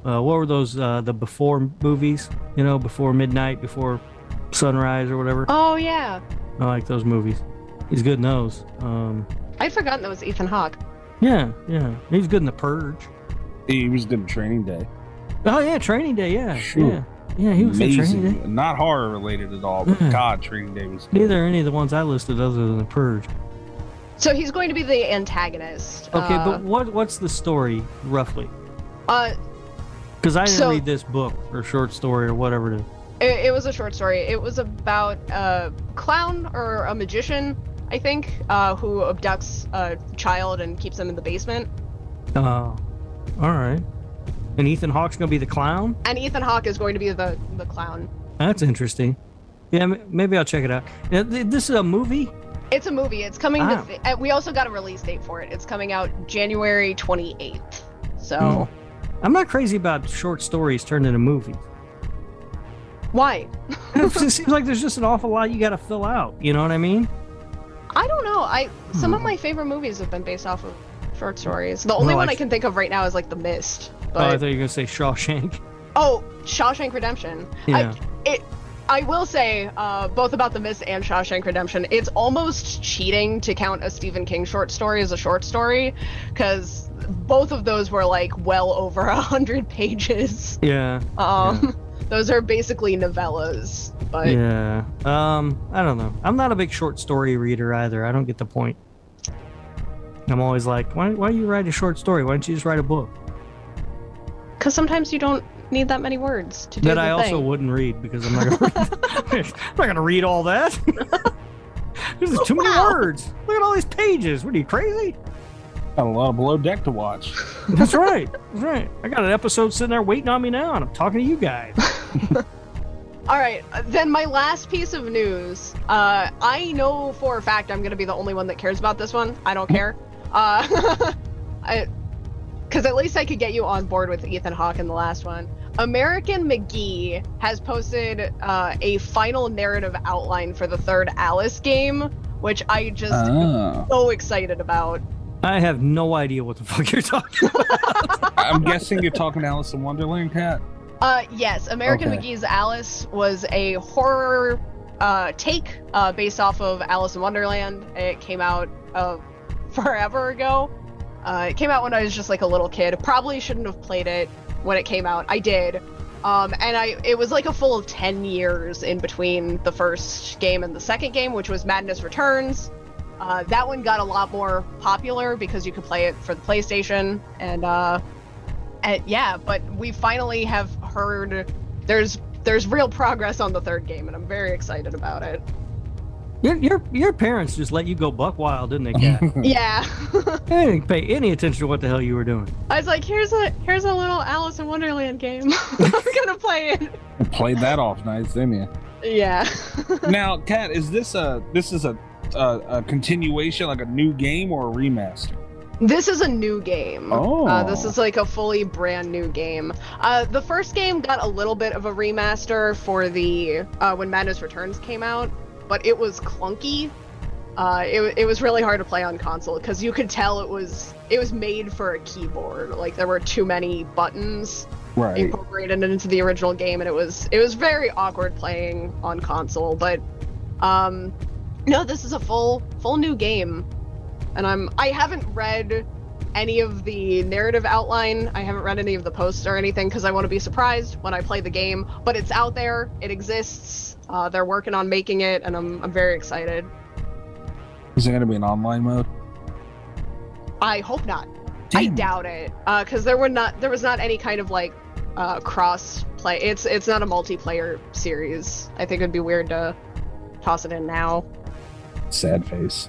Uh, what were those? Uh, the before movies, you know, before midnight, before sunrise, or whatever. Oh yeah. I like those movies. He's good in those. Um, I'd forgotten that was Ethan Hawke. yeah, yeah. He's good in The Purge. He was good in Training Day. Oh yeah, Training Day. Yeah, Sure. yeah, yeah. He was in Amazing. Training Day. Not horror related at all, but Yeah. God, Training Day was good. Neither any of the ones I listed other than The Purge. So he's going to be the antagonist. Okay, uh, but what what's the story roughly? uh, Because I didn't So- read this book or short story or whatever it is. it, it was a short story. It was about a clown or a magician, I think, uh, who abducts a child and keeps them in the basement. Oh, all right. And Ethan Hawke's gonna be the clown. And Ethan Hawke is going to be the the clown. That's interesting. Yeah, m- maybe I'll check it out. Now, th- This is a movie. It's a movie. It's coming. Ah. To th- uh, we also got a release date for it. It's coming out January twenty-eighth. So Hmm. I'm not crazy about short stories turned into movies. why? It seems like there's just an awful lot you got to fill out. You know what I mean? I don't know. I some Hmm. of my favorite movies have been based off of short stories. The only Well, one I- I can think of right now is like The Mist. Oh, I But thought you were gonna say Shawshank. oh, Shawshank Redemption. Yeah. I, it. I will say, uh, both about The Mist and Shawshank Redemption, it's almost cheating to count a Stephen King short story as a short story, because both of those were like well over a hundred pages. Yeah. Um, those are basically novellas. But Yeah. Um, I don't know. I'm not a big short story reader either. I don't get the point. I'm always like, why, why do you write a short story? Why don't you just write a book? because sometimes you don't need that many words to do That the I also thing. wouldn't read because I'm not gonna read, I'm not gonna read all that. There's too many Wow. words. Look at all these pages. What are you, crazy? Got a lot of Below Deck to watch. That's right. That's right. I got an episode sitting there waiting on me now, and I'm talking to you guys. All right, uh, then my last piece of news. Uh, I know for a fact I'm going to be the only one that cares about this one. I don't care. Uh, because at least I could get you on board with Ethan Hawke in the last one. American McGee has posted uh, a final narrative outline for the third Alice game, which I just Oh. am so excited about. I have no idea what the fuck you're talking about. I'm guessing you're talking Alice in Wonderland, Cat. Uh, yes, American Okay. McGee's Alice was a horror uh, take uh, based off of Alice in Wonderland. It came out uh, forever ago. Uh, it came out when I was just like a little kid. Probably shouldn't have played it when it came out. I did. Um, and I it was like a full of ten years in between the first game and the second game, which was Madness Returns. Uh, that one got a lot more popular because you could play it for the PlayStation, and uh, and yeah, but we finally have heard there's there's real progress on the third game, and I'm very excited about it. Your, your your parents just let you go buck wild, didn't they, Kat? Yeah, They didn't pay any attention to what the hell you were doing. I was like, here's a here's a little Alice in Wonderland game. I'm gonna play it. You played that off nice, didn't you? Yeah. Now, Kat, is this a this is a, a a continuation, like a new game or a remaster? This is a new game. Oh. Uh, this is like a fully brand new game. Uh, the first game got a little bit of a remaster for the uh, when Madness Returns came out, but it was clunky. Uh, it, it was really hard to play on console because you could tell it was it was made for a keyboard. Like there were too many buttons Right. incorporated into the original game, and it was it was very awkward playing on console. But um, no, this is a full full new game. And I'm I haven't read any of the narrative outline. I haven't read any of the posts or anything because I want to be surprised when I play the game. But it's out there. It exists. Uh, they're working on making it, and I'm I'm very excited. Is there going to be an online mode? I hope not. I doubt it. Uh, because there were not there was not any kind of like uh, cross play. It's it's not a multiplayer series. I think it'd be weird to toss it in now. Sad face.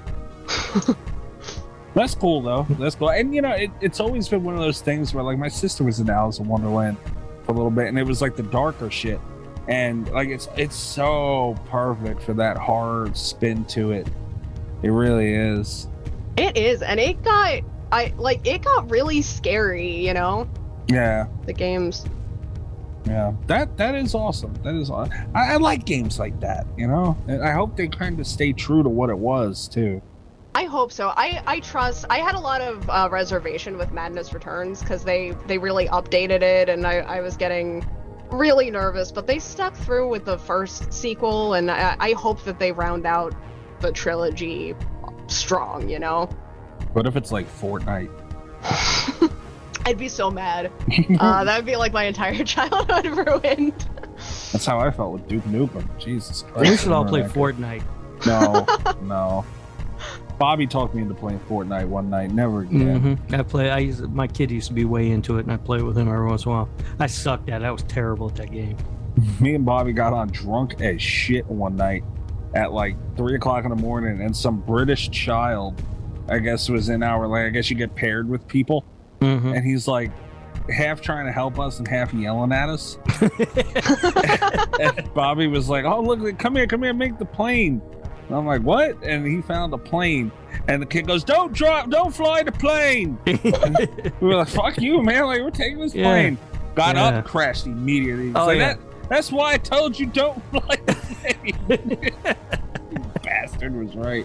That's cool though. That's cool. And you know, it, it's always been one of those things where like my sister was in Alice in Wonderland for a little bit, and it was like the darker shit, and like it's it's so perfect for that horror spin to it. It really is. It is, and it got I like it got really scary. You know, Yeah, the games. yeah. That that is awesome. That is. aw- I, I like games like that. You know, and I hope they kind of stay true to what it was too. I hope so. I, I trust. I had a lot of uh, reservation with Madness Returns because they, they really updated it, and I, I was getting really nervous, but they stuck through with the first sequel, and I, I hope that they round out the trilogy strong, you know? What if it's like Fortnite? I'd be so mad. Uh, that would be like my entire childhood ruined. That's how I felt with Duke Nukem. Jesus Christ. We should all play Fortnite. No, no. Bobby talked me into playing Fortnite one night. Never again. Mm-hmm. I play. I used my kid used to be way into it, and I play it with him every once in a while. I sucked at it. I was terrible at that game. Me and Bobby got on drunk as shit one night at like three o'clock in the morning, and some British child, I guess, was in our like. I guess you get paired with people, mm-hmm. and he's like half trying to help us and half yelling at us. And Bobby was like, "Oh look, come here, come here, make the plane." And I'm like, what? And he found a plane, and the kid goes, "Don't drop, don't fly the plane." We were like, "Fuck you, man! Like we're taking this Yeah. plane." Got Yeah. up, crashed immediately. He's Oh, like, yeah. that, that's why I told you don't fly the plane. Bastard was right.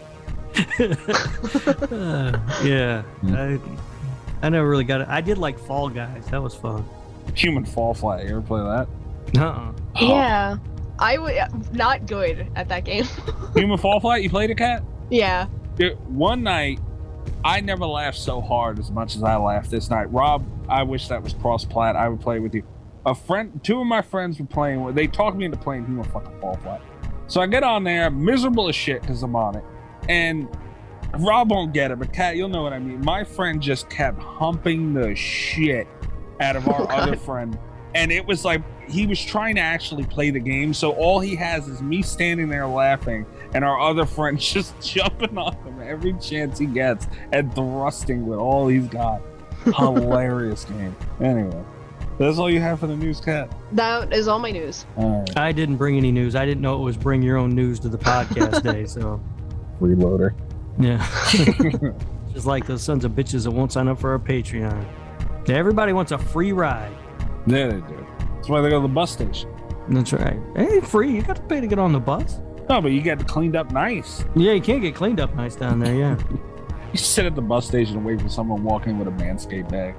Uh, yeah, I, I never really got it. I did like Fall Guys. That was fun. Human Fall Flat. You ever play that? Uh-uh. Yeah. I would not good at that game. Human Fall Flat. You played it, Cat? Yeah. Dude, one night, I never laughed so hard as much as I laughed this night. Rob, I wish that was cross plat. I would play with you. A friend, two of my friends were playing. They talked me into playing Human fucking Fall Flat. So I get on there, miserable as shit because I'm on it, and Rob won't get it, but Kat, you'll know what I mean. My friend just kept humping the shit out of our Oh, God. other friend, and it was like he was trying to actually play the game. So all he has is me standing there laughing, and our other friend just jumping on him every chance he gets and thrusting with all he's got. Hilarious game. Anyway, that's all you have for the news, Kat. That is all my news. All right. I didn't bring any news. I didn't know it was bring your own news to the podcast day. So Freeloader. yeah, just like those sons of bitches that won't sign up for our Patreon. Everybody wants a free ride. Yeah, they do. That's why they go to the bus station. That's right. It ain't free. You got to pay to get on the bus. No, but you get it cleaned up nice. Yeah, you can't get cleaned up nice down there. Yeah. You sit at the bus station and wait for someone walking with a Manscaped bag.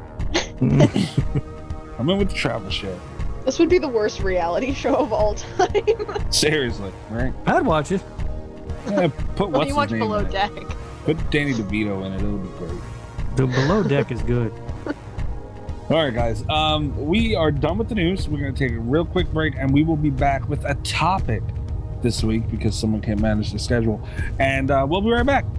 I'm in with the travel show. This would be the worst reality show of all time. Seriously, right? I'd watch it. Yeah, put When what's you watch his name Below in it. Deck. Put Danny DeVito in it. It'll be great. The Below Deck is good. All right, guys. Um, we are done with the news. We're going to take a real quick break, and we will be back with a topic this week because someone can't manage the schedule. And uh, we'll be right back.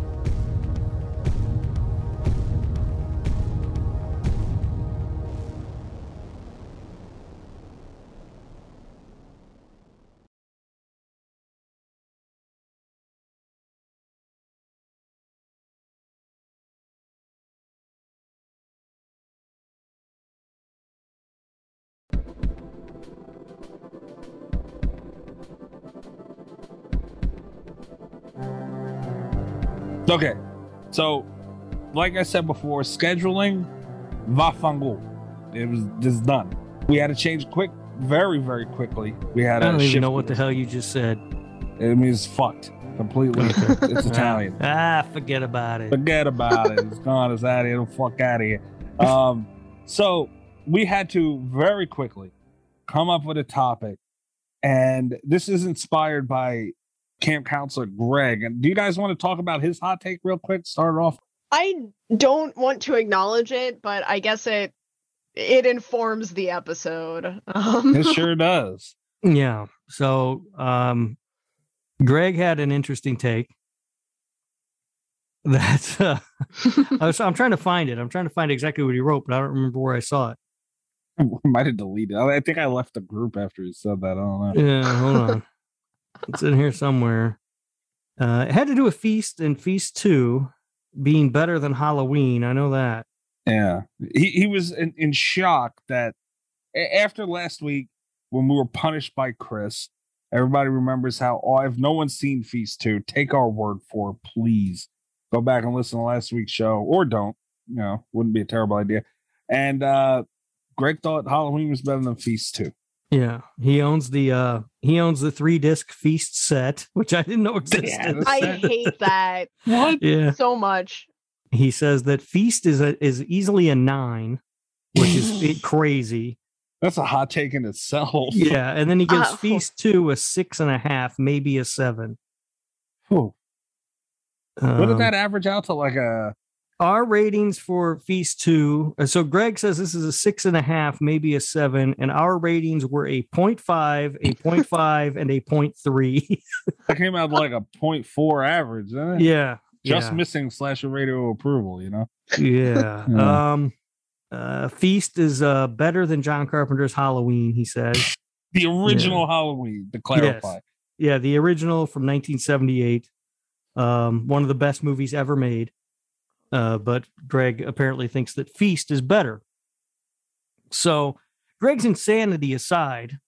Okay, so like I said before, scheduling va fango. It was just done. We had to change quick, very, very quickly. We had I to don't even shift know what the gears. hell you just said. It means fucked completely. It's Italian. Ah, forget about it. Forget about it. It's gone. It's out of here. The fuck out of here. Um, so we had to very quickly come up with a topic, and this is inspired by camp counselor Greg. And do you guys want to talk about his hot take real quick? Start off. I don't want to acknowledge it, but I guess it it informs the episode. Um, It sure does. Yeah. So, um, Greg had an interesting take. That's uh, I was, I'm trying to find it. I'm trying to find exactly what he wrote, but I don't remember where I saw it. I might have deleted it. I think I left the group after he said that. I don't know. Yeah, hold on. It's in here somewhere. Uh, it had to do with Feast and Feast two being better than Halloween. I know that. Yeah. He he was in, in shock that a- after last week when we were punished by Chris, everybody remembers how, oh, if no one's seen Feast two, take our word for it, please. Go back and listen to last week's show, or don't. You know, wouldn't be a terrible idea. And uh, Greg thought Halloween was better than Feast two. Yeah, he owns the uh he owns the three disc Feast set, which I didn't know existed. Yeah, I hate that What? Yeah. so much. He says that Feast is a, is easily a nine, which is it crazy. That's a hot take in itself. Yeah, and then he gives Uh, Feast two a six and a half, maybe a seven. Whew. What did Um, that average out to? Like a Our ratings for Feast two. uh, So Greg says this is a six and a half, maybe a seven, and our ratings were a point five, a point five, and a point three. that came out like a point four average, didn't it? Yeah, Just yeah. missing slasher radio approval, you know. Yeah. Yeah. Um, uh, Feast is uh better than John Carpenter's Halloween. He says. The original Halloween, to clarify. Yes. Yeah, the original from nineteen seventy-eight. Um, one of the best movies ever made. Uh, but Greg apparently thinks that Feast is better. So, Greg's insanity aside,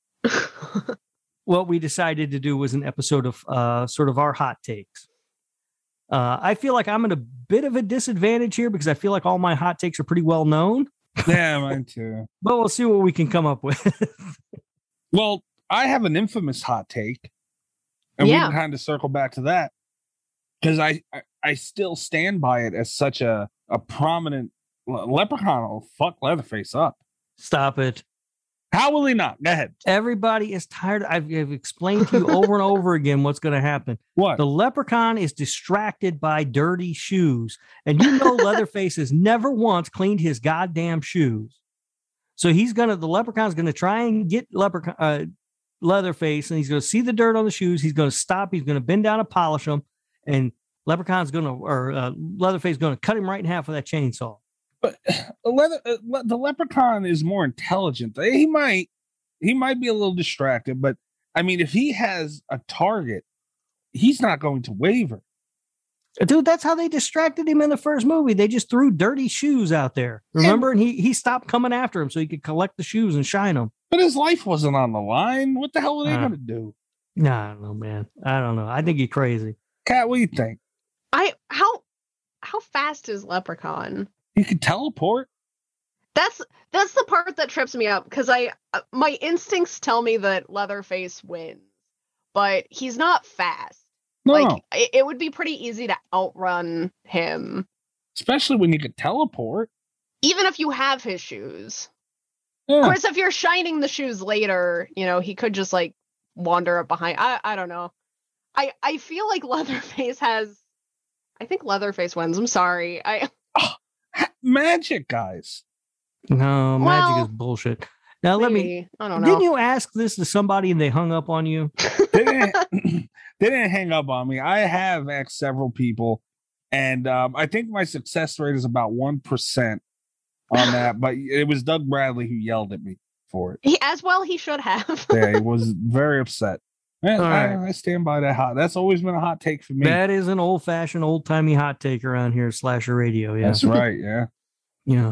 what we decided to do was an episode of uh, sort of our hot takes. Uh, I feel like I'm at a bit of a disadvantage here because I feel like all my hot takes are pretty well known. Yeah, mine too. But we'll see what we can come up with. Well, I have an infamous hot take, and Yeah. we can kind of circle back to that because I, I I still stand by it as such a a prominent Le- Leprechaun. Will fuck Leatherface up. Stop it. How will he not? Go ahead. Everybody is tired. I've, I've explained to you over and over again what's going to happen. What? The leprechaun is distracted by dirty shoes. And you know Leatherface has never once cleaned his goddamn shoes. So he's going to, the leprechaun's going to try and get leprechaun, uh, Leatherface, and he's going to see the dirt on the shoes. He's going to stop. He's going to bend down and polish them. And Leprechaun's going to, or uh, Leatherface is going to cut him right in half with that chainsaw. But a leather, uh, le- the Leprechaun is more intelligent. He might, he might be a little distracted, but I mean, if he has a target, he's not going to waver. Dude, that's how they distracted him in the first movie. They just threw dirty shoes out there. Remember? And he, he stopped coming after him so he could collect the shoes and shine them. But his life wasn't on the line. What the hell are they Uh. going to do? Nah, I don't know, man. I don't know. I think you're crazy. Kat, what do you think? I how how fast is Leprechaun? He could teleport. That's that's the part that trips me up because I uh, my instincts tell me that Leatherface wins, but he's not fast. No, Like it, it would be pretty easy to outrun him, especially when you could teleport. even if you have his shoes. Yeah. Of course, if you're shining the shoes later, you know he could just like wander up behind. I I don't know. I I feel like Leatherface has. I think Leatherface wins. I'm sorry. I. Magic, guys. No, magic Well, is bullshit. Now, let me. Maybe. I don't know. Didn't you ask this to somebody and they hung up on you? They didn't, they didn't hang up on me. I have asked several people, and um, I think my success rate is about one percent on that. But it was Doug Bradley who yelled at me for it. He, as well, he should have. Yeah, he was very upset. Man, All I, right. I stand by that hot. That's always been a hot take for me. That is an old fashioned, old timey hot take around here, Slasher Radio. Yeah. That's right. Yeah. Yeah.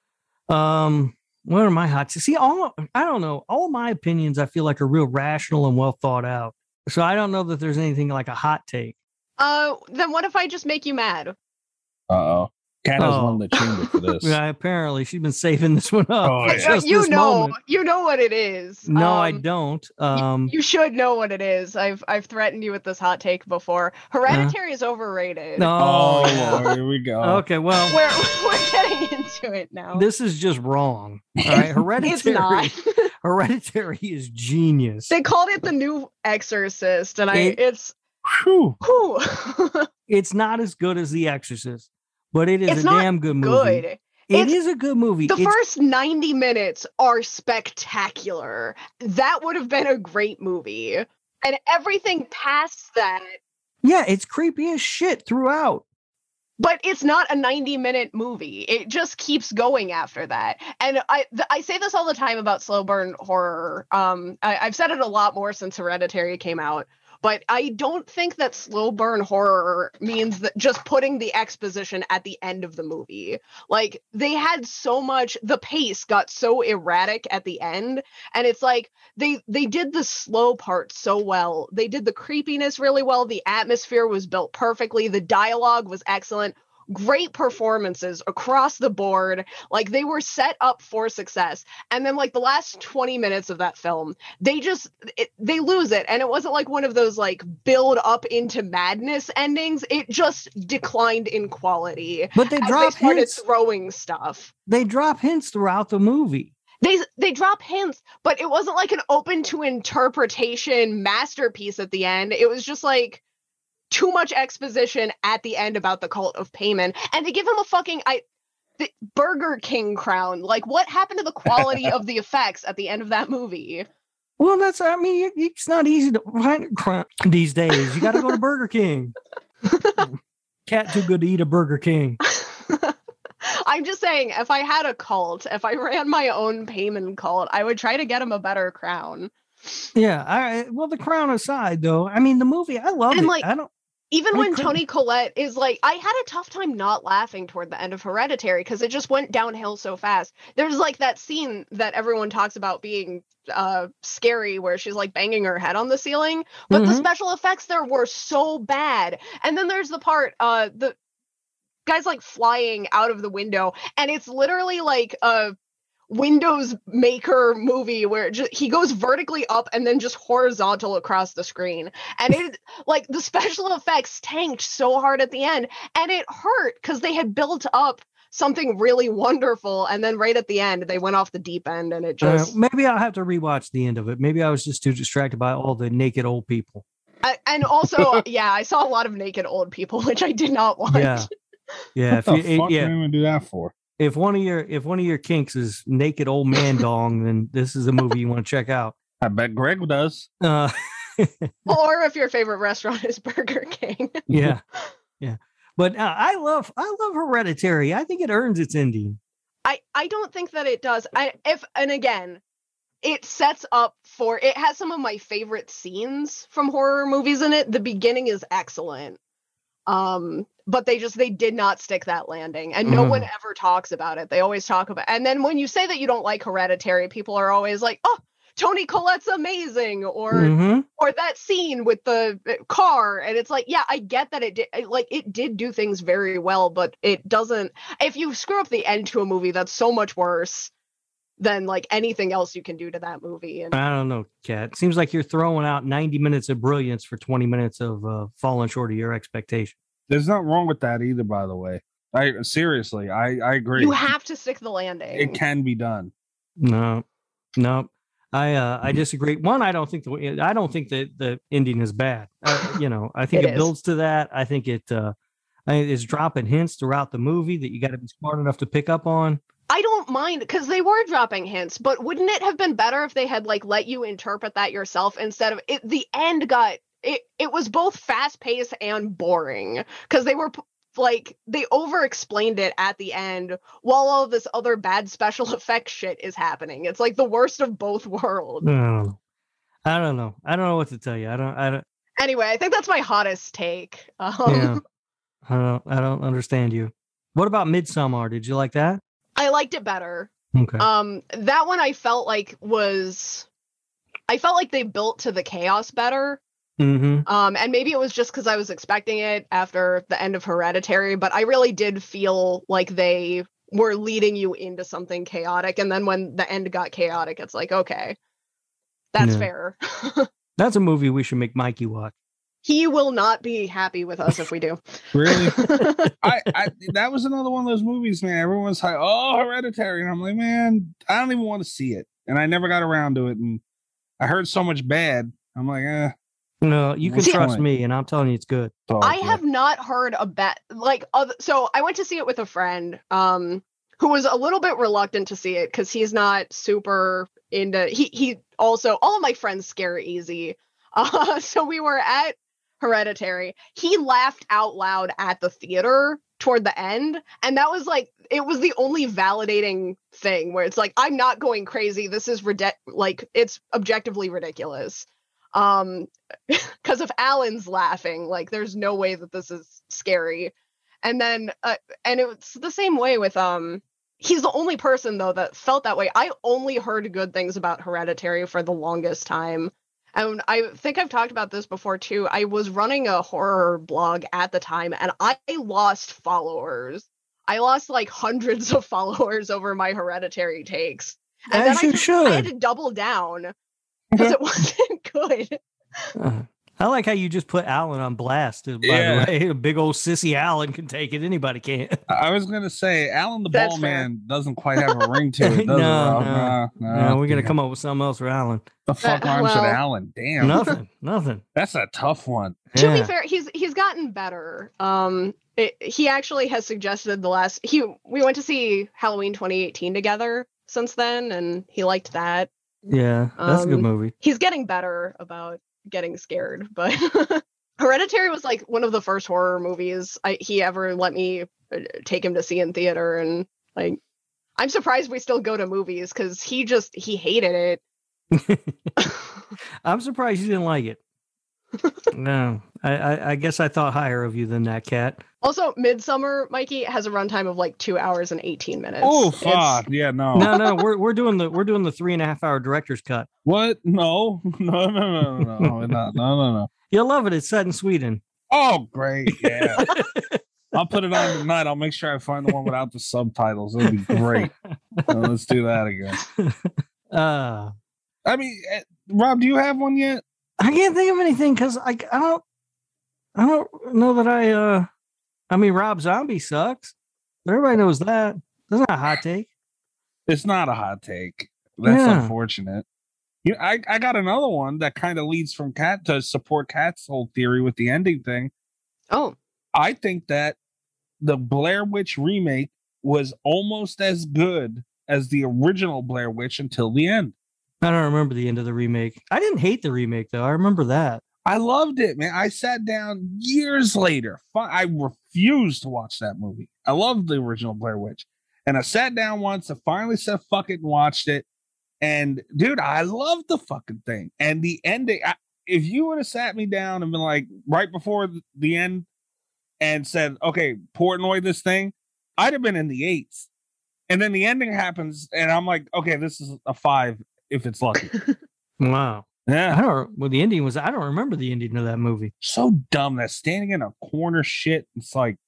Um, what are my hot takes? See, all I don't know. All my opinions I feel like are real rational and well thought out. So I don't know that there's anything like a hot take. Uh, then what if I just make you mad? Uh oh. Kat has Oh. won the chamber for this. Yeah, apparently she's been saving this one up. Oh, for yeah. just you this know, moment. you know what it is. No, I Um, don't. Um, You should know what it is. I've I've threatened you with this hot take before. Hereditary is overrated. no. Oh, yeah. Lord, here we go. Okay, well, We're we're getting into it now. this is just wrong. All right, Hereditary. It's not. Hereditary is genius. They called it the new Exorcist, and I It- it's Whew. whew, It's not as good as The Exorcist, but it is It's a not damn good movie. good. It It's- is a good movie. The It's- first ninety minutes are spectacular. That would have been a great movie. And everything past that, yeah, it's creepy as shit throughout. but it's not a ninety minute movie. It just keeps going after that. And I th- I say this all the time about slow burn horror. Um, I, I've said it a lot more since Hereditary came out. But I don't think that slow burn horror means that just putting the exposition at the end of the movie. Like, they had so much, the pace got so erratic at the end, and it's like they they did the slow part so well. They did the creepiness really well. The atmosphere was built perfectly. The dialogue was excellent. great performances across the board. Like, they were set up for success. And then, like, the last twenty minutes of that film, they just, it, they lose it. And it wasn't like one of those, like, build up into madness endings. It just declined in quality. But they as drop they started hints. throwing stuff. They drop hints throughout the movie. They they drop hints, but it wasn't like an open to interpretation masterpiece at the end. It was just like too much exposition at the end about the cult of Payman, and to give him a fucking I, the Burger King crown. Like, what happened to the quality of the effects at the end of that movie? Well, that's, I mean, it's not easy to find a crown these days. You got to go to Burger King. Cat too good to eat a Burger King. I'm just saying, if I had a cult, if I ran my own Payman cult, I would try to get him a better crown. Yeah. I, well, the crown aside, though, I mean, the movie, I love And, it. like, I don't. Even I when couldn't- Toni Collette is like, I had a tough time not laughing toward the end of Hereditary because it just went downhill so fast. There's like that scene that everyone talks about being uh, scary where she's like banging her head on the ceiling, but the Mhm. special effects there were so bad. And then there's the part, uh, the guy's like flying out of the window, and it's literally like a Windows Maker movie where it just, he goes vertically up and then just horizontal across the screen. And it, like, the special effects tanked so hard at the end, and it hurt because they had built up something really wonderful, and then right at the end they went off the deep end, and it Uh, just maybe I'll have to rewatch the end of it. Maybe I was just too distracted by all the naked old people. I, and also yeah, I saw a lot of naked old people, which I did not want. Yeah. Yeah. What the If you, fuck yeah. are you gonna do that for? If one of your if one of your kinks is naked old man dong, then this is a movie you want to check out. I bet Greg does. Uh, Or if your favorite restaurant is Burger King. yeah, yeah. But uh, I love I love Hereditary. I think it earns its ending. I, I don't think that it does. I if and again, it sets up for it has some of my favorite scenes from horror movies in it. The beginning is excellent. Um, but they just they did not stick that landing, and no Mm. one ever talks about it. They always talk about, and then when you say that you don't like Hereditary, people are always like, "Oh, Toni Collette's amazing," or Mhm. or that scene with the uh, car, and it's like, yeah, I get that it did, it- like it did do things very well, but it doesn't. If you screw up the end to a movie, that's so much worse than like anything else you can do to that movie. And I don't know, Kat. Seems like you're throwing out ninety minutes of brilliance for twenty minutes of uh, falling short of your expectation. There's nothing wrong with that either, by the way. I seriously, I, I agree. you have to stick the landing. It can be done. No, no, I uh, I disagree. One, I don't think the I don't think that the ending is bad. Uh, you know, I think It it, is. builds to that. I think it uh, I think it's dropping hints throughout the movie that you got to be smart enough to pick up on. I don't mind because they were dropping hints, but wouldn't it have been better if they had like let you interpret that yourself instead of it? The end got it. It was both fast paced and boring because they were p- like they over explained it at the end while all this other bad special effects shit is happening. It's like the worst of both worlds. I don't know. I don't know. I don't know what to tell you. I don't. I don't. Anyway, I think that's my hottest take. Um, Yeah. I don't. I don't understand you. What about Midsommar? Did you like that? I liked it better. Okay. Um, that one I felt like was, I felt like they built to the chaos better. Mm-hmm. Um, and maybe it was just because I was expecting it after the end of Hereditary, but I really did feel like they were leading you into something chaotic. And then when the end got chaotic, it's like, okay, that's Yeah. fair. That's a movie we should make Mikey watch. He will not be happy with us if we do. Really? I, I that was another one of those movies, man. Everyone's like, "Oh, Hereditary," and I'm like, man, I don't even want to see it, and I never got around to it. And I heard so much bad. I'm like, eh. No, you can See, trust me, and I'm telling you, it's good. Oh, I yeah. have not heard a bet like other, so I went to see it with a friend um who was a little bit reluctant to see it because he's not super into he he also all of my friends scare easy. Uh so we were at Hereditary. He laughed out loud at the theater toward the end, and that was like it was the only validating thing where it's like I'm not going crazy. This is ridic- like it's objectively ridiculous. Um because if Alan's laughing, like there's no way that this is scary. And then uh, and it's the same way with um he's the only person though that felt that way. I only heard good things about Hereditary for the longest time. And I think I've talked about this before too. I was running a horror blog at the time and I lost followers. I lost like hundreds of followers over my Hereditary takes. And As then you I, just, should. I had to double down because it wasn't good. Uh, I like how you just put Alan on blast. By Yeah. the way, a big old sissy Alan can take it. Anybody can. I was gonna say Alan the That's Ball fair. Man doesn't quite have a ring to it, does no, it? no, Rob? no, no, We're gonna damn. come up with something else for Alan. The fuck Uh, rhymes well- with Alan? Damn, Nothing. Nothing. that's a tough one. To be Yeah. fair, he's he's gotten better. Um, it, he actually has suggested the last he we went to see Halloween twenty eighteen together since then, and he liked that. Yeah, that's a good Um, movie. He's getting better about getting scared, but Hereditary was like one of the first horror movies I, he ever let me uh, take him to see in theater, and like I'm surprised we still go to movies because he just he hated it. I'm surprised you didn't like it. No, I, I, I guess I thought higher of you than that, Cat. Also, Midsummer, Mikey, has a runtime of like two hours and eighteen minutes. Oh It's- fuck, yeah, no. No, no, we're we're doing the we're doing the three and a half hour director's cut. What? No, no, no, no, no, no, no, no, no, no. You'll love it. It's set in Sweden. Oh, great, yeah. I'll put it on tonight. I'll make sure I find the one without the subtitles. It'll be great. Uh, let's do that again. Uh, I mean, eh, Rob, do you have one yet? I can't think of anything because I I don't I don't know that I uh I mean Rob Zombie sucks. Everybody knows that. That's not a hot take. It's not a hot take. That's Yeah. unfortunate. You, I, I got another one that kind of leads from Cat to support Cat's whole theory with the ending thing. Oh, I think that the Blair Witch remake was almost as good as the original Blair Witch until the end. I don't remember the end of the remake. I didn't hate the remake though. I remember that. I loved it, man. I sat down years later. Fi- I refused to watch that movie. I loved the original Blair Witch. And I sat down once and finally said, fuck it, and watched it. And dude, I loved the fucking thing. And the ending, I, if you would have sat me down and been like, right before th- the end and said, okay, Portnoy this thing, I'd have been in the eights. And then the ending happens, and I'm like, okay, this is a five if it's lucky. Wow. Yeah. I don't. Well, the ending was. I don't remember the ending of that movie. So dumb that standing in a corner shit. It's like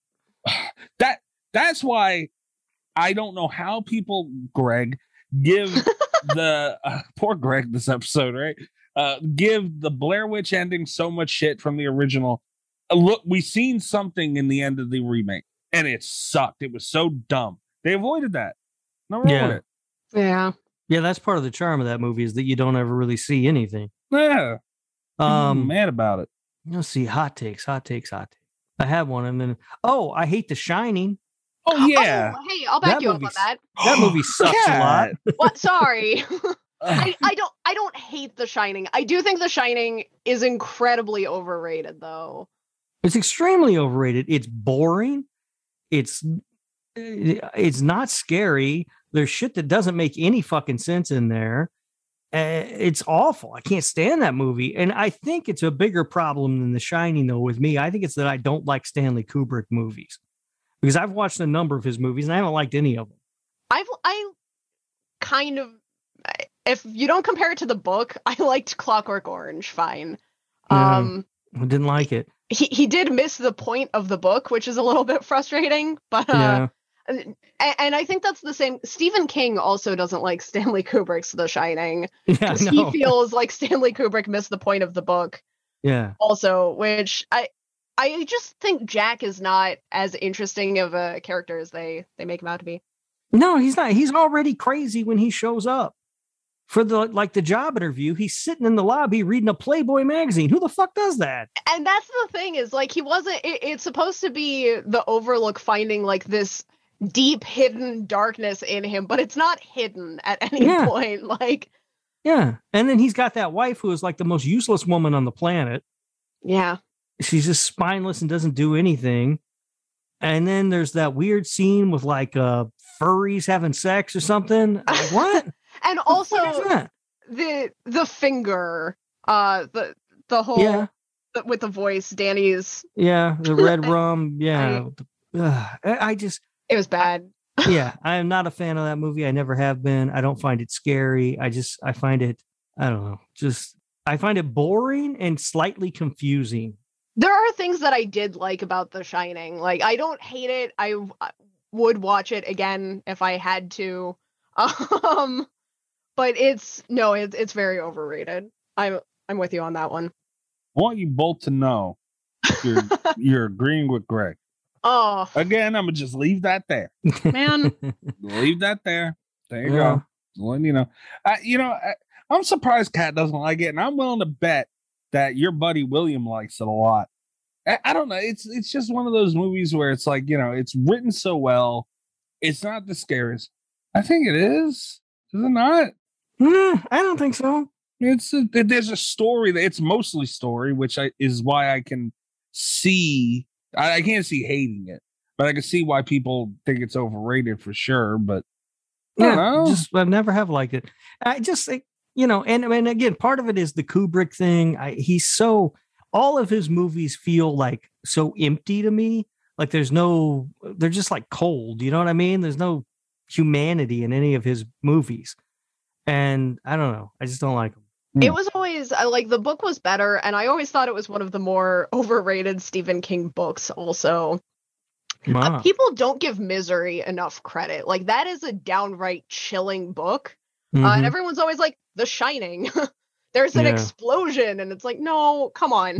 that. That's why I don't know how people, Greg, give the uh, poor Greg this episode, right? Uh, give the Blair Witch ending so much shit from the original. Uh, look, we seen something in the end of the remake, and it sucked. It was so dumb. They avoided that. No wrong Yeah. with it. yeah. Yeah, that's part of the charm of that movie is that you don't ever really see anything. Yeah. I'm Um, mad about it. let's see. Hot takes. Hot takes. Hot takes. I have one, and then oh, I hate The Shining. Oh yeah. Oh, hey, I'll back That you up on movie's- that. That movie sucks a lot. What? Sorry. I, I don't I don't hate The Shining. I do think The Shining is incredibly overrated though. It's extremely overrated. It's boring. It's it's not scary. There's shit that doesn't make any fucking sense in there. Uh, it's awful. I can't stand that movie. And I think it's a bigger problem than The Shining, though, with me. I think it's that I don't like Stanley Kubrick movies because I've watched a number of his movies and I haven't liked any of them. I've I kind of if you don't compare it to the book, I liked Clockwork Orange fine. Yeah. Um I didn't like it. he he did miss the point of the book, which is a little bit frustrating, but uh Yeah. and, and I think that's the same. Stephen King also doesn't like Stanley Kubrick's The Shining Yeah, because no. he feels like Stanley Kubrick missed the point of the book Yeah. also, which I I just think Jack is not as interesting of a character as they they make him out to be. No, he's not. He's already crazy when he shows up. For the like the job interview, he's sitting in the lobby reading a Playboy magazine. Who the fuck does that? And that's the thing is like he wasn't it, it's supposed to be the Overlook finding like this deep hidden darkness in him, but it's not hidden at any Yeah. point. Like Yeah. And then he's got that wife who is like the most useless woman on the planet. yeah. She's just spineless and doesn't do anything. And then there's that weird scene with like uh furries having sex or something. Like, what? And also What is that? the the finger uh the the whole Yeah. the- with the voice Danny's Yeah. The red rum. Yeah. Ugh. I I just it was bad. yeah, I am not a fan of that movie. I never have been. I don't find it scary. I just I find it, I don't know, just I find it boring and slightly confusing. There are things that I did like about The Shining. Like, I don't hate it. I w- would watch it again if I had to. Um, but it's no, it's it's very overrated. I'm I'm with you on that one. I want you both to know you're you're agreeing with Greg. Oh, Again, I'm gonna just leave that there. man. Leave that there. There you Yeah. go. Just letting you know. I, you know, I, I'm surprised Kat doesn't like it, and I'm willing to bet that your buddy William likes it a lot. I, I don't know. It's it's just one of those movies where it's like, you know, it's written so well. It's not the scariest. I think it is. Is it not? Mm, I don't think so. It's a, there's a story that it's mostly story, which I, is why I can see. I, I can't see hating it, but I can see why people think it's overrated for sure. But I don't Yeah, know. just I never have liked it. I just think, you know, and and again, part of it is the Kubrick thing. I, he's so all of his movies feel like so empty to me. Like there's no, they're just like cold. You know what I mean? There's no humanity in any of his movies, and I don't know. I just don't like them. It was always uh, like the book was better, and I always thought it was one of the more overrated Stephen King books. Also, Wow. uh, people don't give Misery enough credit. Like that is a downright chilling book, uh, and Mhm. everyone's always like The Shining. There's an Yeah. explosion, and it's like, no, come on.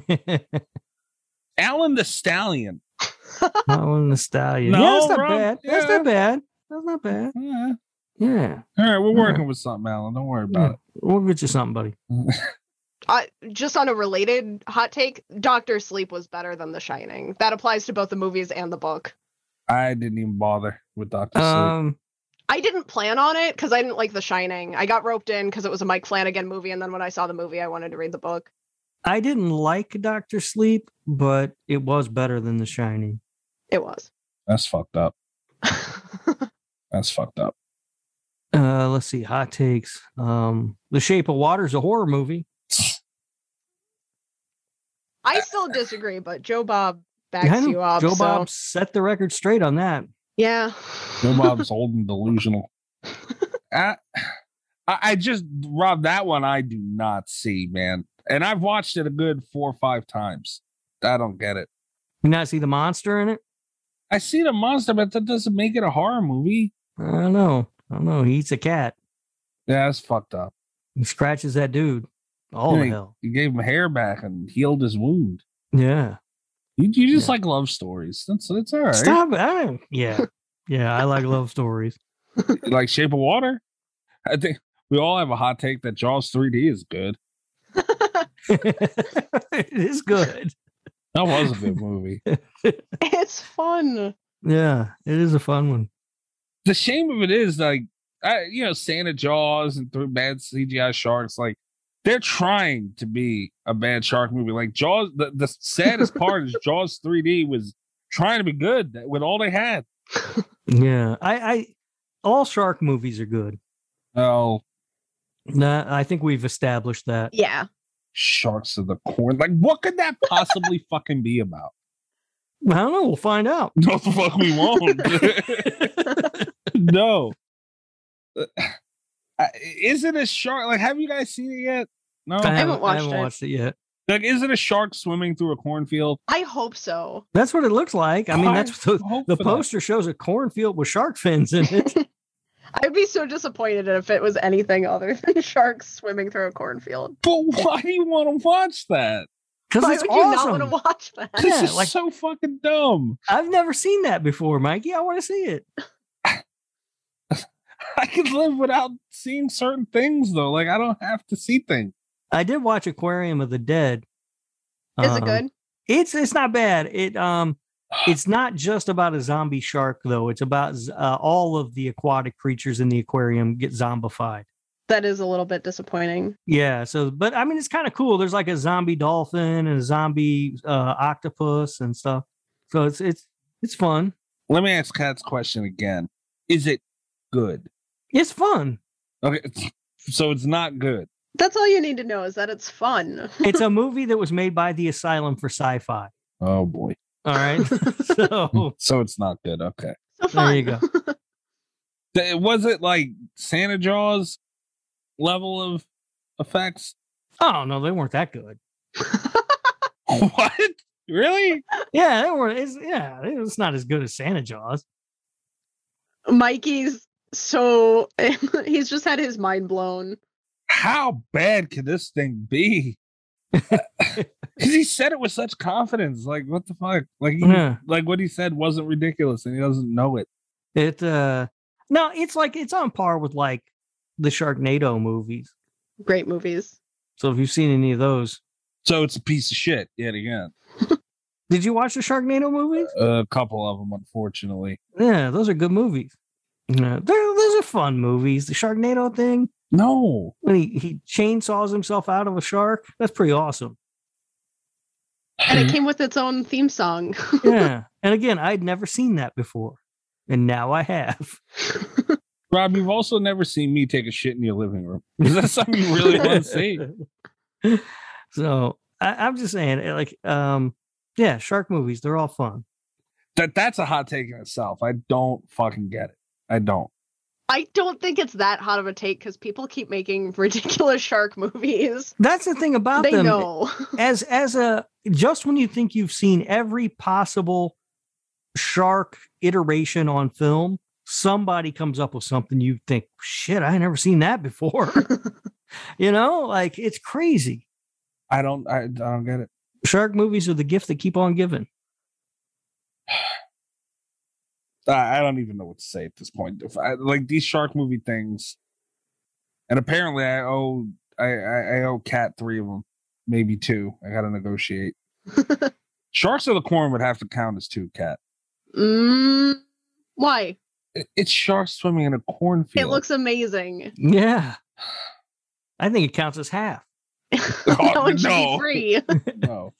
Alan the Stallion. Alan the Stallion. No, yeah, that's not Rob, bad. That's yeah. not bad. That's not bad. Yeah. Yeah. All right, we're Yeah. working with something, Alan. Don't worry Yeah. about We'll get you something, buddy. it. Uh, just on a related hot take, Doctor Sleep was better than The Shining. That applies to both the movies and the book. I didn't even bother with Doctor Sleep. Um, I didn't plan on it because I didn't like The Shining. I got roped in because it was a Mike Flanagan movie, and then when I saw the movie, I wanted to read the book. I didn't like Doctor Sleep, but it was better than The Shining. It was. That's fucked up. That's fucked up. Uh, let's see, hot takes. Um, The Shape of Water is a horror movie. I still disagree, but Joe Bob I backs know. you up. Joe so- Bob set the record straight on that. Yeah. Joe Bob's old and delusional. I, I I just, Rob, that one I do not see, man. And I've watched it a good four or five times. I don't get it. You not see the monster in it? I see the monster, but that doesn't make it a horror movie. I don't know. I don't know. He eats a cat. Yeah, that's fucked up. He scratches that dude. All Yeah, the he- hell. You gave him hair back and healed his wound. Yeah. You, you just Yeah. like love stories. That's that's all right. Stop it. I don't, yeah. Yeah. I like love stories. Like Shape of Water. I think we all have a hot take that Jaws three D is good. It is good. That was a good movie. It's fun. Yeah. It is a fun one. The shame of it is, like, I, you know, Santa Jaws and through bad C G I sharks, like they're trying to be a bad shark movie. Like Jaws, the, the saddest part is Jaws three D was trying to be good with all they had. Yeah. I, I, all shark movies are good. Oh, Nah, I think we've established that. Yeah. Sharks of the Corn. Like, what could that possibly fucking be about? I don't know. We'll find out. No, the fuck we won't. No. Uh, is it a shark? Like, have you guys seen it yet? No. I haven't watched I haven't it. watched it yet. Like, is it a shark swimming through a cornfield? I hope so. That's what it looks like. I mean, I that's the, hope the for that. poster shows a cornfield with shark fins in it. I'd be so disappointed if it was anything other than sharks swimming through a cornfield. But why do you want to watch that? Because Why it's would you not awesome. want to watch that? This Yeah, is like- so fucking dumb. I've never seen that before, Mikey. I want to see it. I could live without seeing certain things, though. Like, I don't have to see things. I did watch Aquarium of the Dead. Is it Um, good? It's it's not bad. It um, it's not just about a zombie shark though. It's about uh, all of the aquatic creatures in the aquarium get zombified. That is a little bit disappointing. Yeah. So, but I mean, it's kind of cool. There's like a zombie dolphin and a zombie uh, octopus and stuff. So it's it's it's fun. Let me ask Kat's question again. Is it good? It's fun. Okay, so it's not good. That's all you need to know is that it's fun. It's a movie that was made by the Asylum for Sci-Fi. Oh, boy. All right. So So it's not good. Okay. So fun. there you go. Th- Was it like Santa Jaws level of effects? Oh no, they weren't that good. What? Really? Yeah, they were. It's, yeah, it's not as good as Santa Jaws. Mikey's so he's just had his mind blown. How bad can this thing be? Because he said it with such confidence. Like, what the fuck? Like, he, Yeah. like what he said wasn't ridiculous, and he doesn't know it. It uh no, it's like it's on par with like the Sharknado movies. Great movies. So if you've seen any of those, So it's a piece of shit yet again. did you watch the Sharknado movies? A couple of them, unfortunately. Yeah, those are good movies. Yeah, they're, those are fun movies. The Sharknado thing, No. when he, he chainsaws himself out of a shark, that's pretty awesome. And it came with its own theme song. Yeah. And again, I'd never seen that before. And now I have. Rob, you've also never seen me take a shit in your living room. Is that something you really want to see? So I, I'm just saying, like, um, yeah, shark movies, they're all fun. That that's a hot take in itself. I don't fucking get it. I don't. I don't think it's that hot of a take because people keep making ridiculous shark movies. That's the thing about They them. know. As as a just when you think you've seen every possible shark iteration on film, somebody comes up with something you think, shit, I never seen that before. You know, like it's crazy. I don't. I, I don't get it. Shark movies are the gift that keep on giving. I, I don't even know what to say at this point. If I, like these shark movie things, and apparently I owe I, I, I owe Cat three of them, maybe two. I got to negotiate. Sharks of the Corn would have to count as two, Cat. Mm, why? It, it's sharks swimming in a cornfield. It looks amazing. Yeah. I think it counts as half. That Oh, one should no. be free. No.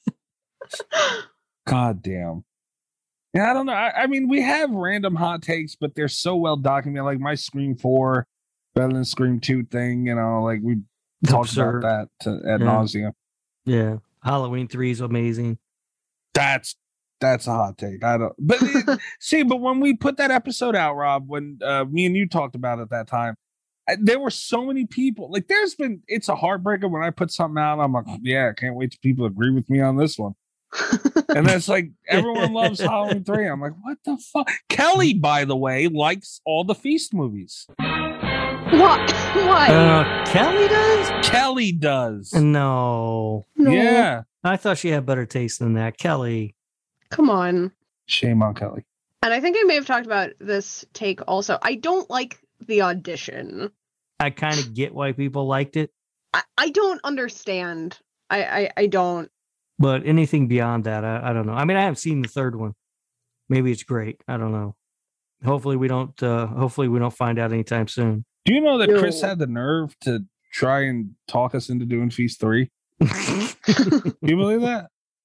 God damn. Yeah, I don't know. I, I mean, we have random hot takes, but they're so well documented. Like my Scream four better than Scream two thing, you know, like we talked Absurd. about that to, at Yeah. nauseum. Yeah. Halloween three is amazing. That's that's a hot take. I don't, but it- see, but when we put that episode out, Rob, when uh, me and you talked about it at that time, I, there were so many people. Like, there's been, it's a heartbreaker when I put something out. I'm like, yeah, I can't wait till people agree with me on this one. And then it's like everyone loves Halloween three. I'm like, what the fuck? Kelly, by the way, likes all the Feast movies. What? Why? Uh, Kelly does? Kelly does. No. No. Yeah. I thought she had better taste than that. Kelly. Come on. Shame on Kelly. And I think I may have talked about this take also. I don't like the audition. I kind of get why people liked it, I, I don't understand. I, I, I don't. but anything beyond that, I, I don't know. I mean, I haven't seen the third one. Maybe it's great. I don't know. Hopefully we don't. Uh, hopefully we don't find out anytime soon. Do you know that Yo. Chris had the nerve to try and talk us into doing Feast three? Can you believe that?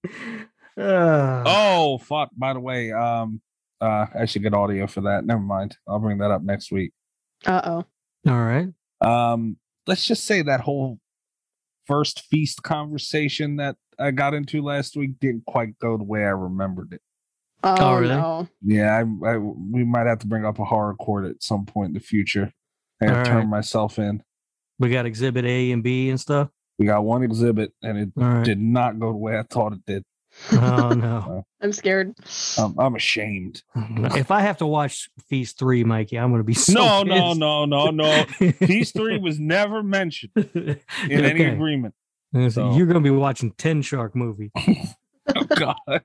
Uh, Oh, fuck. By the way, um, uh, I should get audio for that. Never mind. I'll bring that up next week. Uh oh. all right. Um, let's just say that whole first Feast conversation that I got into last week didn't quite go the way I remembered it. Oh, Oh, really? no. Yeah, I, I we might have to bring up a horror court at some point in the future. I have All to turn right. myself in. We got exhibit A and B and stuff. We got one exhibit, and it All right. did not go the way I thought it did. Oh no. I'm scared. Um, I'm ashamed. If I have to watch Feast three, Mikey, I'm going to be so no, no, pissed. no, no, no. Feast three was never mentioned in any Okay. agreement. So So- you're going to be watching ten shark movie. Oh God.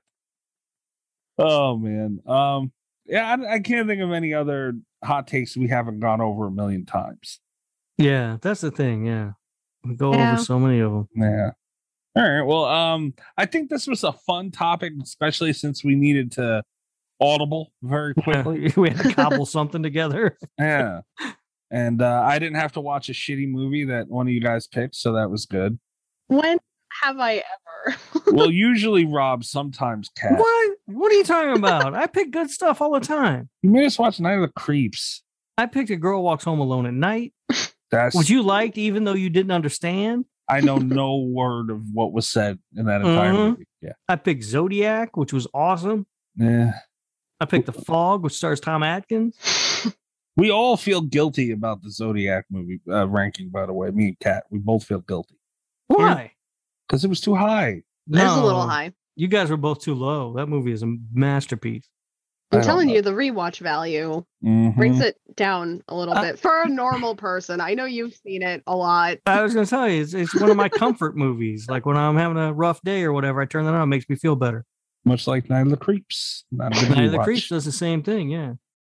Oh man. Um. Yeah, I, I can't think of any other hot takes we haven't gone over a million times. Yeah, that's the thing. Yeah, we go Yeah. over so many of them. Yeah. All right. Well, um, I think this was a fun topic, especially since we needed to audible very quickly. we had to cobble something together. Yeah. And uh, I didn't have to watch a shitty movie that one of you guys picked, so that was good. When have I ever? Well, usually Rob, sometimes Cat. What? What are you talking about? I pick good stuff all the time. You made us watch Night of the Creeps. I picked A Girl Walks Home Alone at Night, That's which you liked, even though you didn't understand. I know no word of what was said in that entire Mhm. movie. Yeah. I picked Zodiac, which was awesome. Yeah. I picked The Fog, which stars Tom Atkins. We all feel guilty about the Zodiac movie uh, ranking, by the way. Me and Kat, we both feel guilty. Why? Because it was too high. It's a little high. You guys were both too low. That movie is a masterpiece. I'm telling you, the rewatch value Mhm. brings it down a little Uh, bit for a normal person. I know you've seen it a lot. I was going to tell you, it's, it's one of my comfort movies. Like when I'm having a rough day or whatever, I turn that on. It makes me feel better. Much like Night of the Creeps. Not a good Night of the rewatch. Creeps does the same thing. Yeah.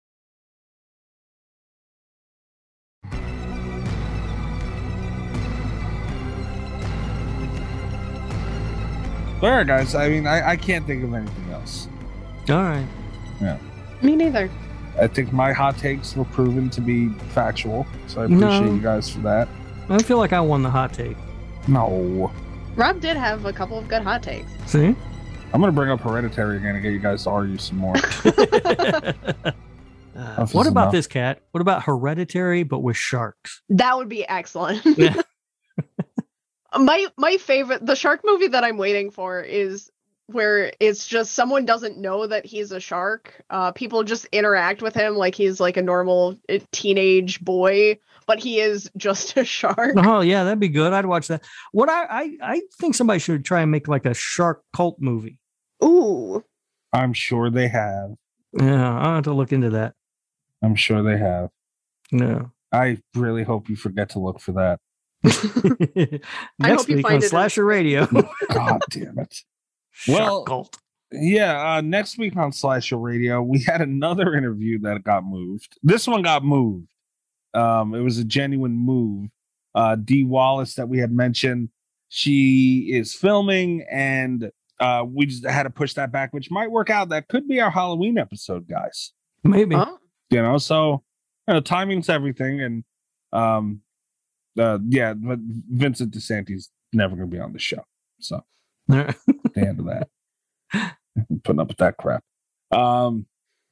All right, guys. I mean, I, I can't think of anything else. All right. Yeah. Me neither. I think my hot takes were proven to be factual, so I appreciate No. you guys for that. I feel like I won the hot take. No. Rob did have a couple of good hot takes. See? I'm going to bring up Hereditary again and get you guys to argue some more. Uh, what about enough. this, Cat? What about Hereditary, but with sharks? That would be excellent. Yeah. my my favorite, the shark movie that I'm waiting for is where it's just someone doesn't know that he's a shark. Uh, people just interact with him like he's like a normal uh, teenage boy, but he is just a shark. Oh, yeah, that'd be good. I'd watch that. What I, I, I think somebody should try and make like a shark cult movie. Ooh. I'm sure they have. Yeah, I'll have to look into that. I'm sure they have. No. I really hope you forget to look for that. Next hope you week find on it in- Slasher Radio. God damn it. Shark Well, cult. Yeah, uh, next week on Slasher Radio, we had another interview that got moved. This one got moved. Um, it was a genuine move. Uh, Dee Wallace that we had mentioned, she is filming, and uh, we just had to push that back, which might work out. That could be our Halloween episode, guys. Maybe. Oh. You know, so you know, timing's everything, and um, uh, yeah, but Vincent DeSantis never going to be on the show. So There- the end of that. Putting up with that crap. Um,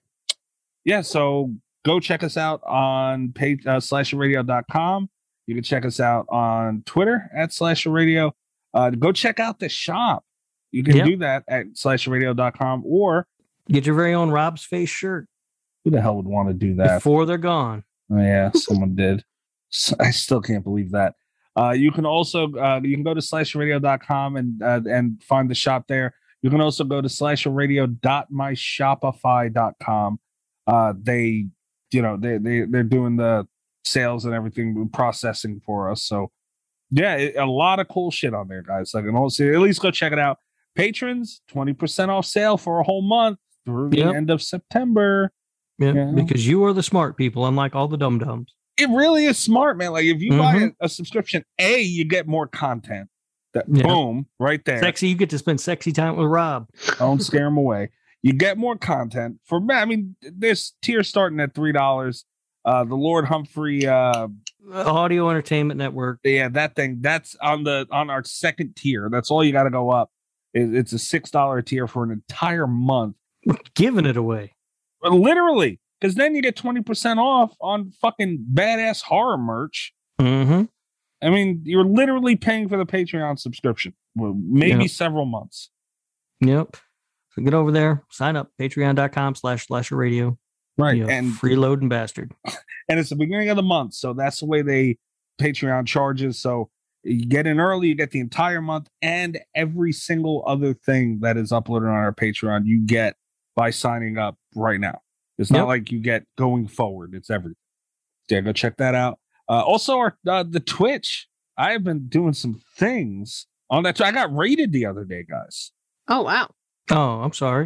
yeah, so go check us out on page, uh, slasher radio dot com. You can check us out on Twitter at Slasher Radio. Uh, go check out the shop. You can Yep. do that at slasher radio dot com, or Get your very own Rob's Face shirt who the hell would want to do that? before they're gone. Oh, yeah, someone did. So, I still can't believe that. Uh, you can also uh, you can go to slasher radio dot com and uh, and find the shop there. You can also go to slasher radio dot my shopify dot com. Uh, they, you know, they they they're doing the sales and everything, processing for us. So yeah, it, a lot of cool shit on there, guys. Like, and also at least go check it out. Patrons, twenty percent off sale for a whole month through the Yep. end of September. Yeah, Yeah. because you are the smart people, unlike all the dum dums. It really is smart, man. Like if you buy Mhm. a, a subscription, A, you get more content. That Yeah. boom, right there. Sexy, you get to spend sexy time with Rob. Don't scare them away. You get more content for me. I mean, there's tiers starting at three dollars. Uh, the Lord Humphrey, uh, Audio Entertainment Network. yeah, that thing. That's on the on our second tier. That's all you got to go up. It, it's a six dollar tier for an entire month. We're giving it away. But literally, because then you get twenty percent off on fucking badass horror merch. Mm-hmm. I mean, you're literally paying for the Patreon subscription, well, maybe Yep. several months. Yep. So get over there, sign up, patreon dot com slash slasher radio. Right. You And freeloading bastard. and it's the beginning of the month, so that's the way they Patreon charges. So you get in early, you get the entire month, and every single other thing that is uploaded on our Patreon, you get by signing up right now. It's not Yep. like you get going forward. It's everything. Yeah, go check that out. Uh, also, our uh, the Twitch. I have been doing some things on that. I got rated the other day, guys. Oh, wow. Oh, I'm sorry.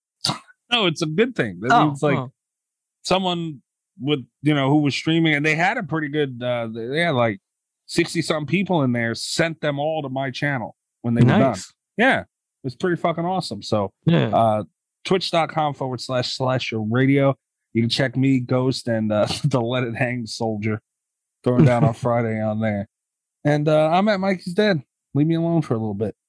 No, it's a good thing. That Oh, means like oh. someone with you know who was streaming, and they had a pretty good. Uh, they had like sixty something people in there. Sent them all to my channel when they were done. Nice. Yeah, it was pretty fucking awesome. So, Yeah. uh, twitch dot com forward slash slasher radio. You can check me, Ghost, and uh, the Let It Hang Soldier throwing down on Friday on there. And uh, I'm at Mikey's Dead. Leave me alone for a little bit.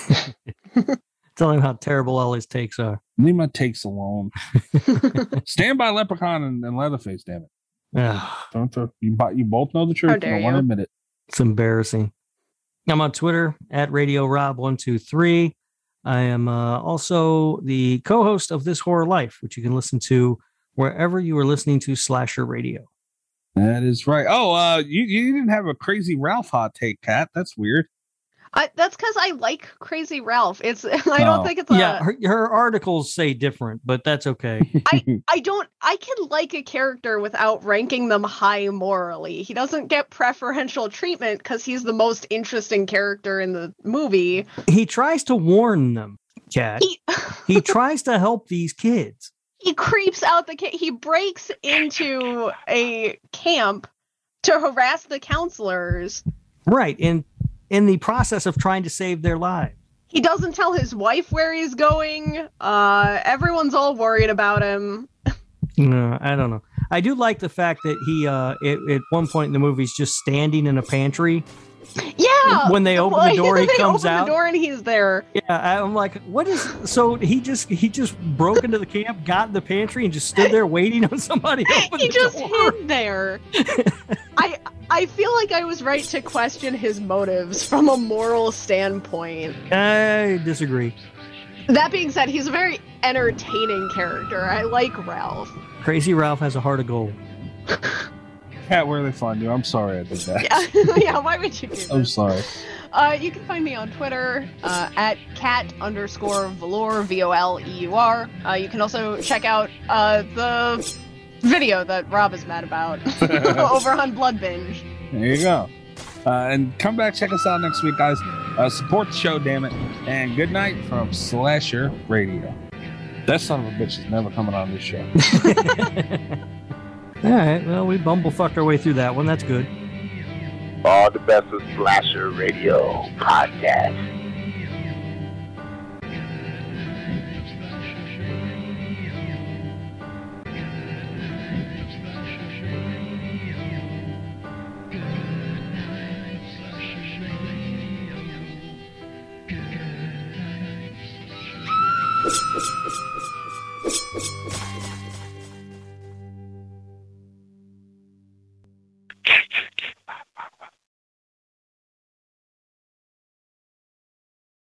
Tell him how terrible all his takes are. Leave my takes alone. Stand by Leprechaun and, and Leatherface, damn it. Ah, Don't throw, you, bo- you both know the truth. How You dare don't want to you. admit it. it's embarrassing. I'm on Twitter at Radio Rob one two three. I am uh, also the co-host of This Horror Life, which you can listen to wherever you are listening to Slasher Radio. That is right. Oh, uh, you, you didn't have a crazy Ralph hot take, Kat. That's weird. I, that's because I like Crazy Ralph. It's I don't Oh. think it's a, Yeah, her, her articles say different, but that's okay. I, I don't I can like a character without ranking them high morally. He doesn't get preferential treatment because he's the most interesting character in the movie. He tries to warn them, Kat. He, he tries to help these kids. he creeps out the kid. He breaks into a camp to harass the counselors. Right, in in the process of trying to save their lives. He doesn't tell his wife where he's going. Uh, everyone's all worried about him. No, I don't know. I do like the fact that he, uh, it, at one point in the movie, he's just standing in a pantry. Yeah. When they open the door, he they comes open out. the door and he's there. Yeah, I'm like, what is? So he just he just broke into the camp, got in the pantry, and just stood there waiting on somebody to open He the just door. hid there. I I feel like I was right to question his motives from a moral standpoint. I disagree. That being said, he's a very entertaining character. I like Ralph. Crazy Ralph has a heart of gold. Cat, where they find you? I'm sorry I did that. Yeah, yeah. Why would you do that? I'm sorry. Uh, you can find me on Twitter uh, at cat underscore velour, V O L E U R. Uh, you can also check out uh, the video that Rob is mad about over on Blood Binge. There you go. Uh, and come back, check us out next week, guys. Uh, support the show, damn it. And good night from Slasher Radio. That son of a bitch is never coming on this show. All right, well, we bumblefucked our way through that one. That's good. All the best of Slasher Radio Podcast. Thank you.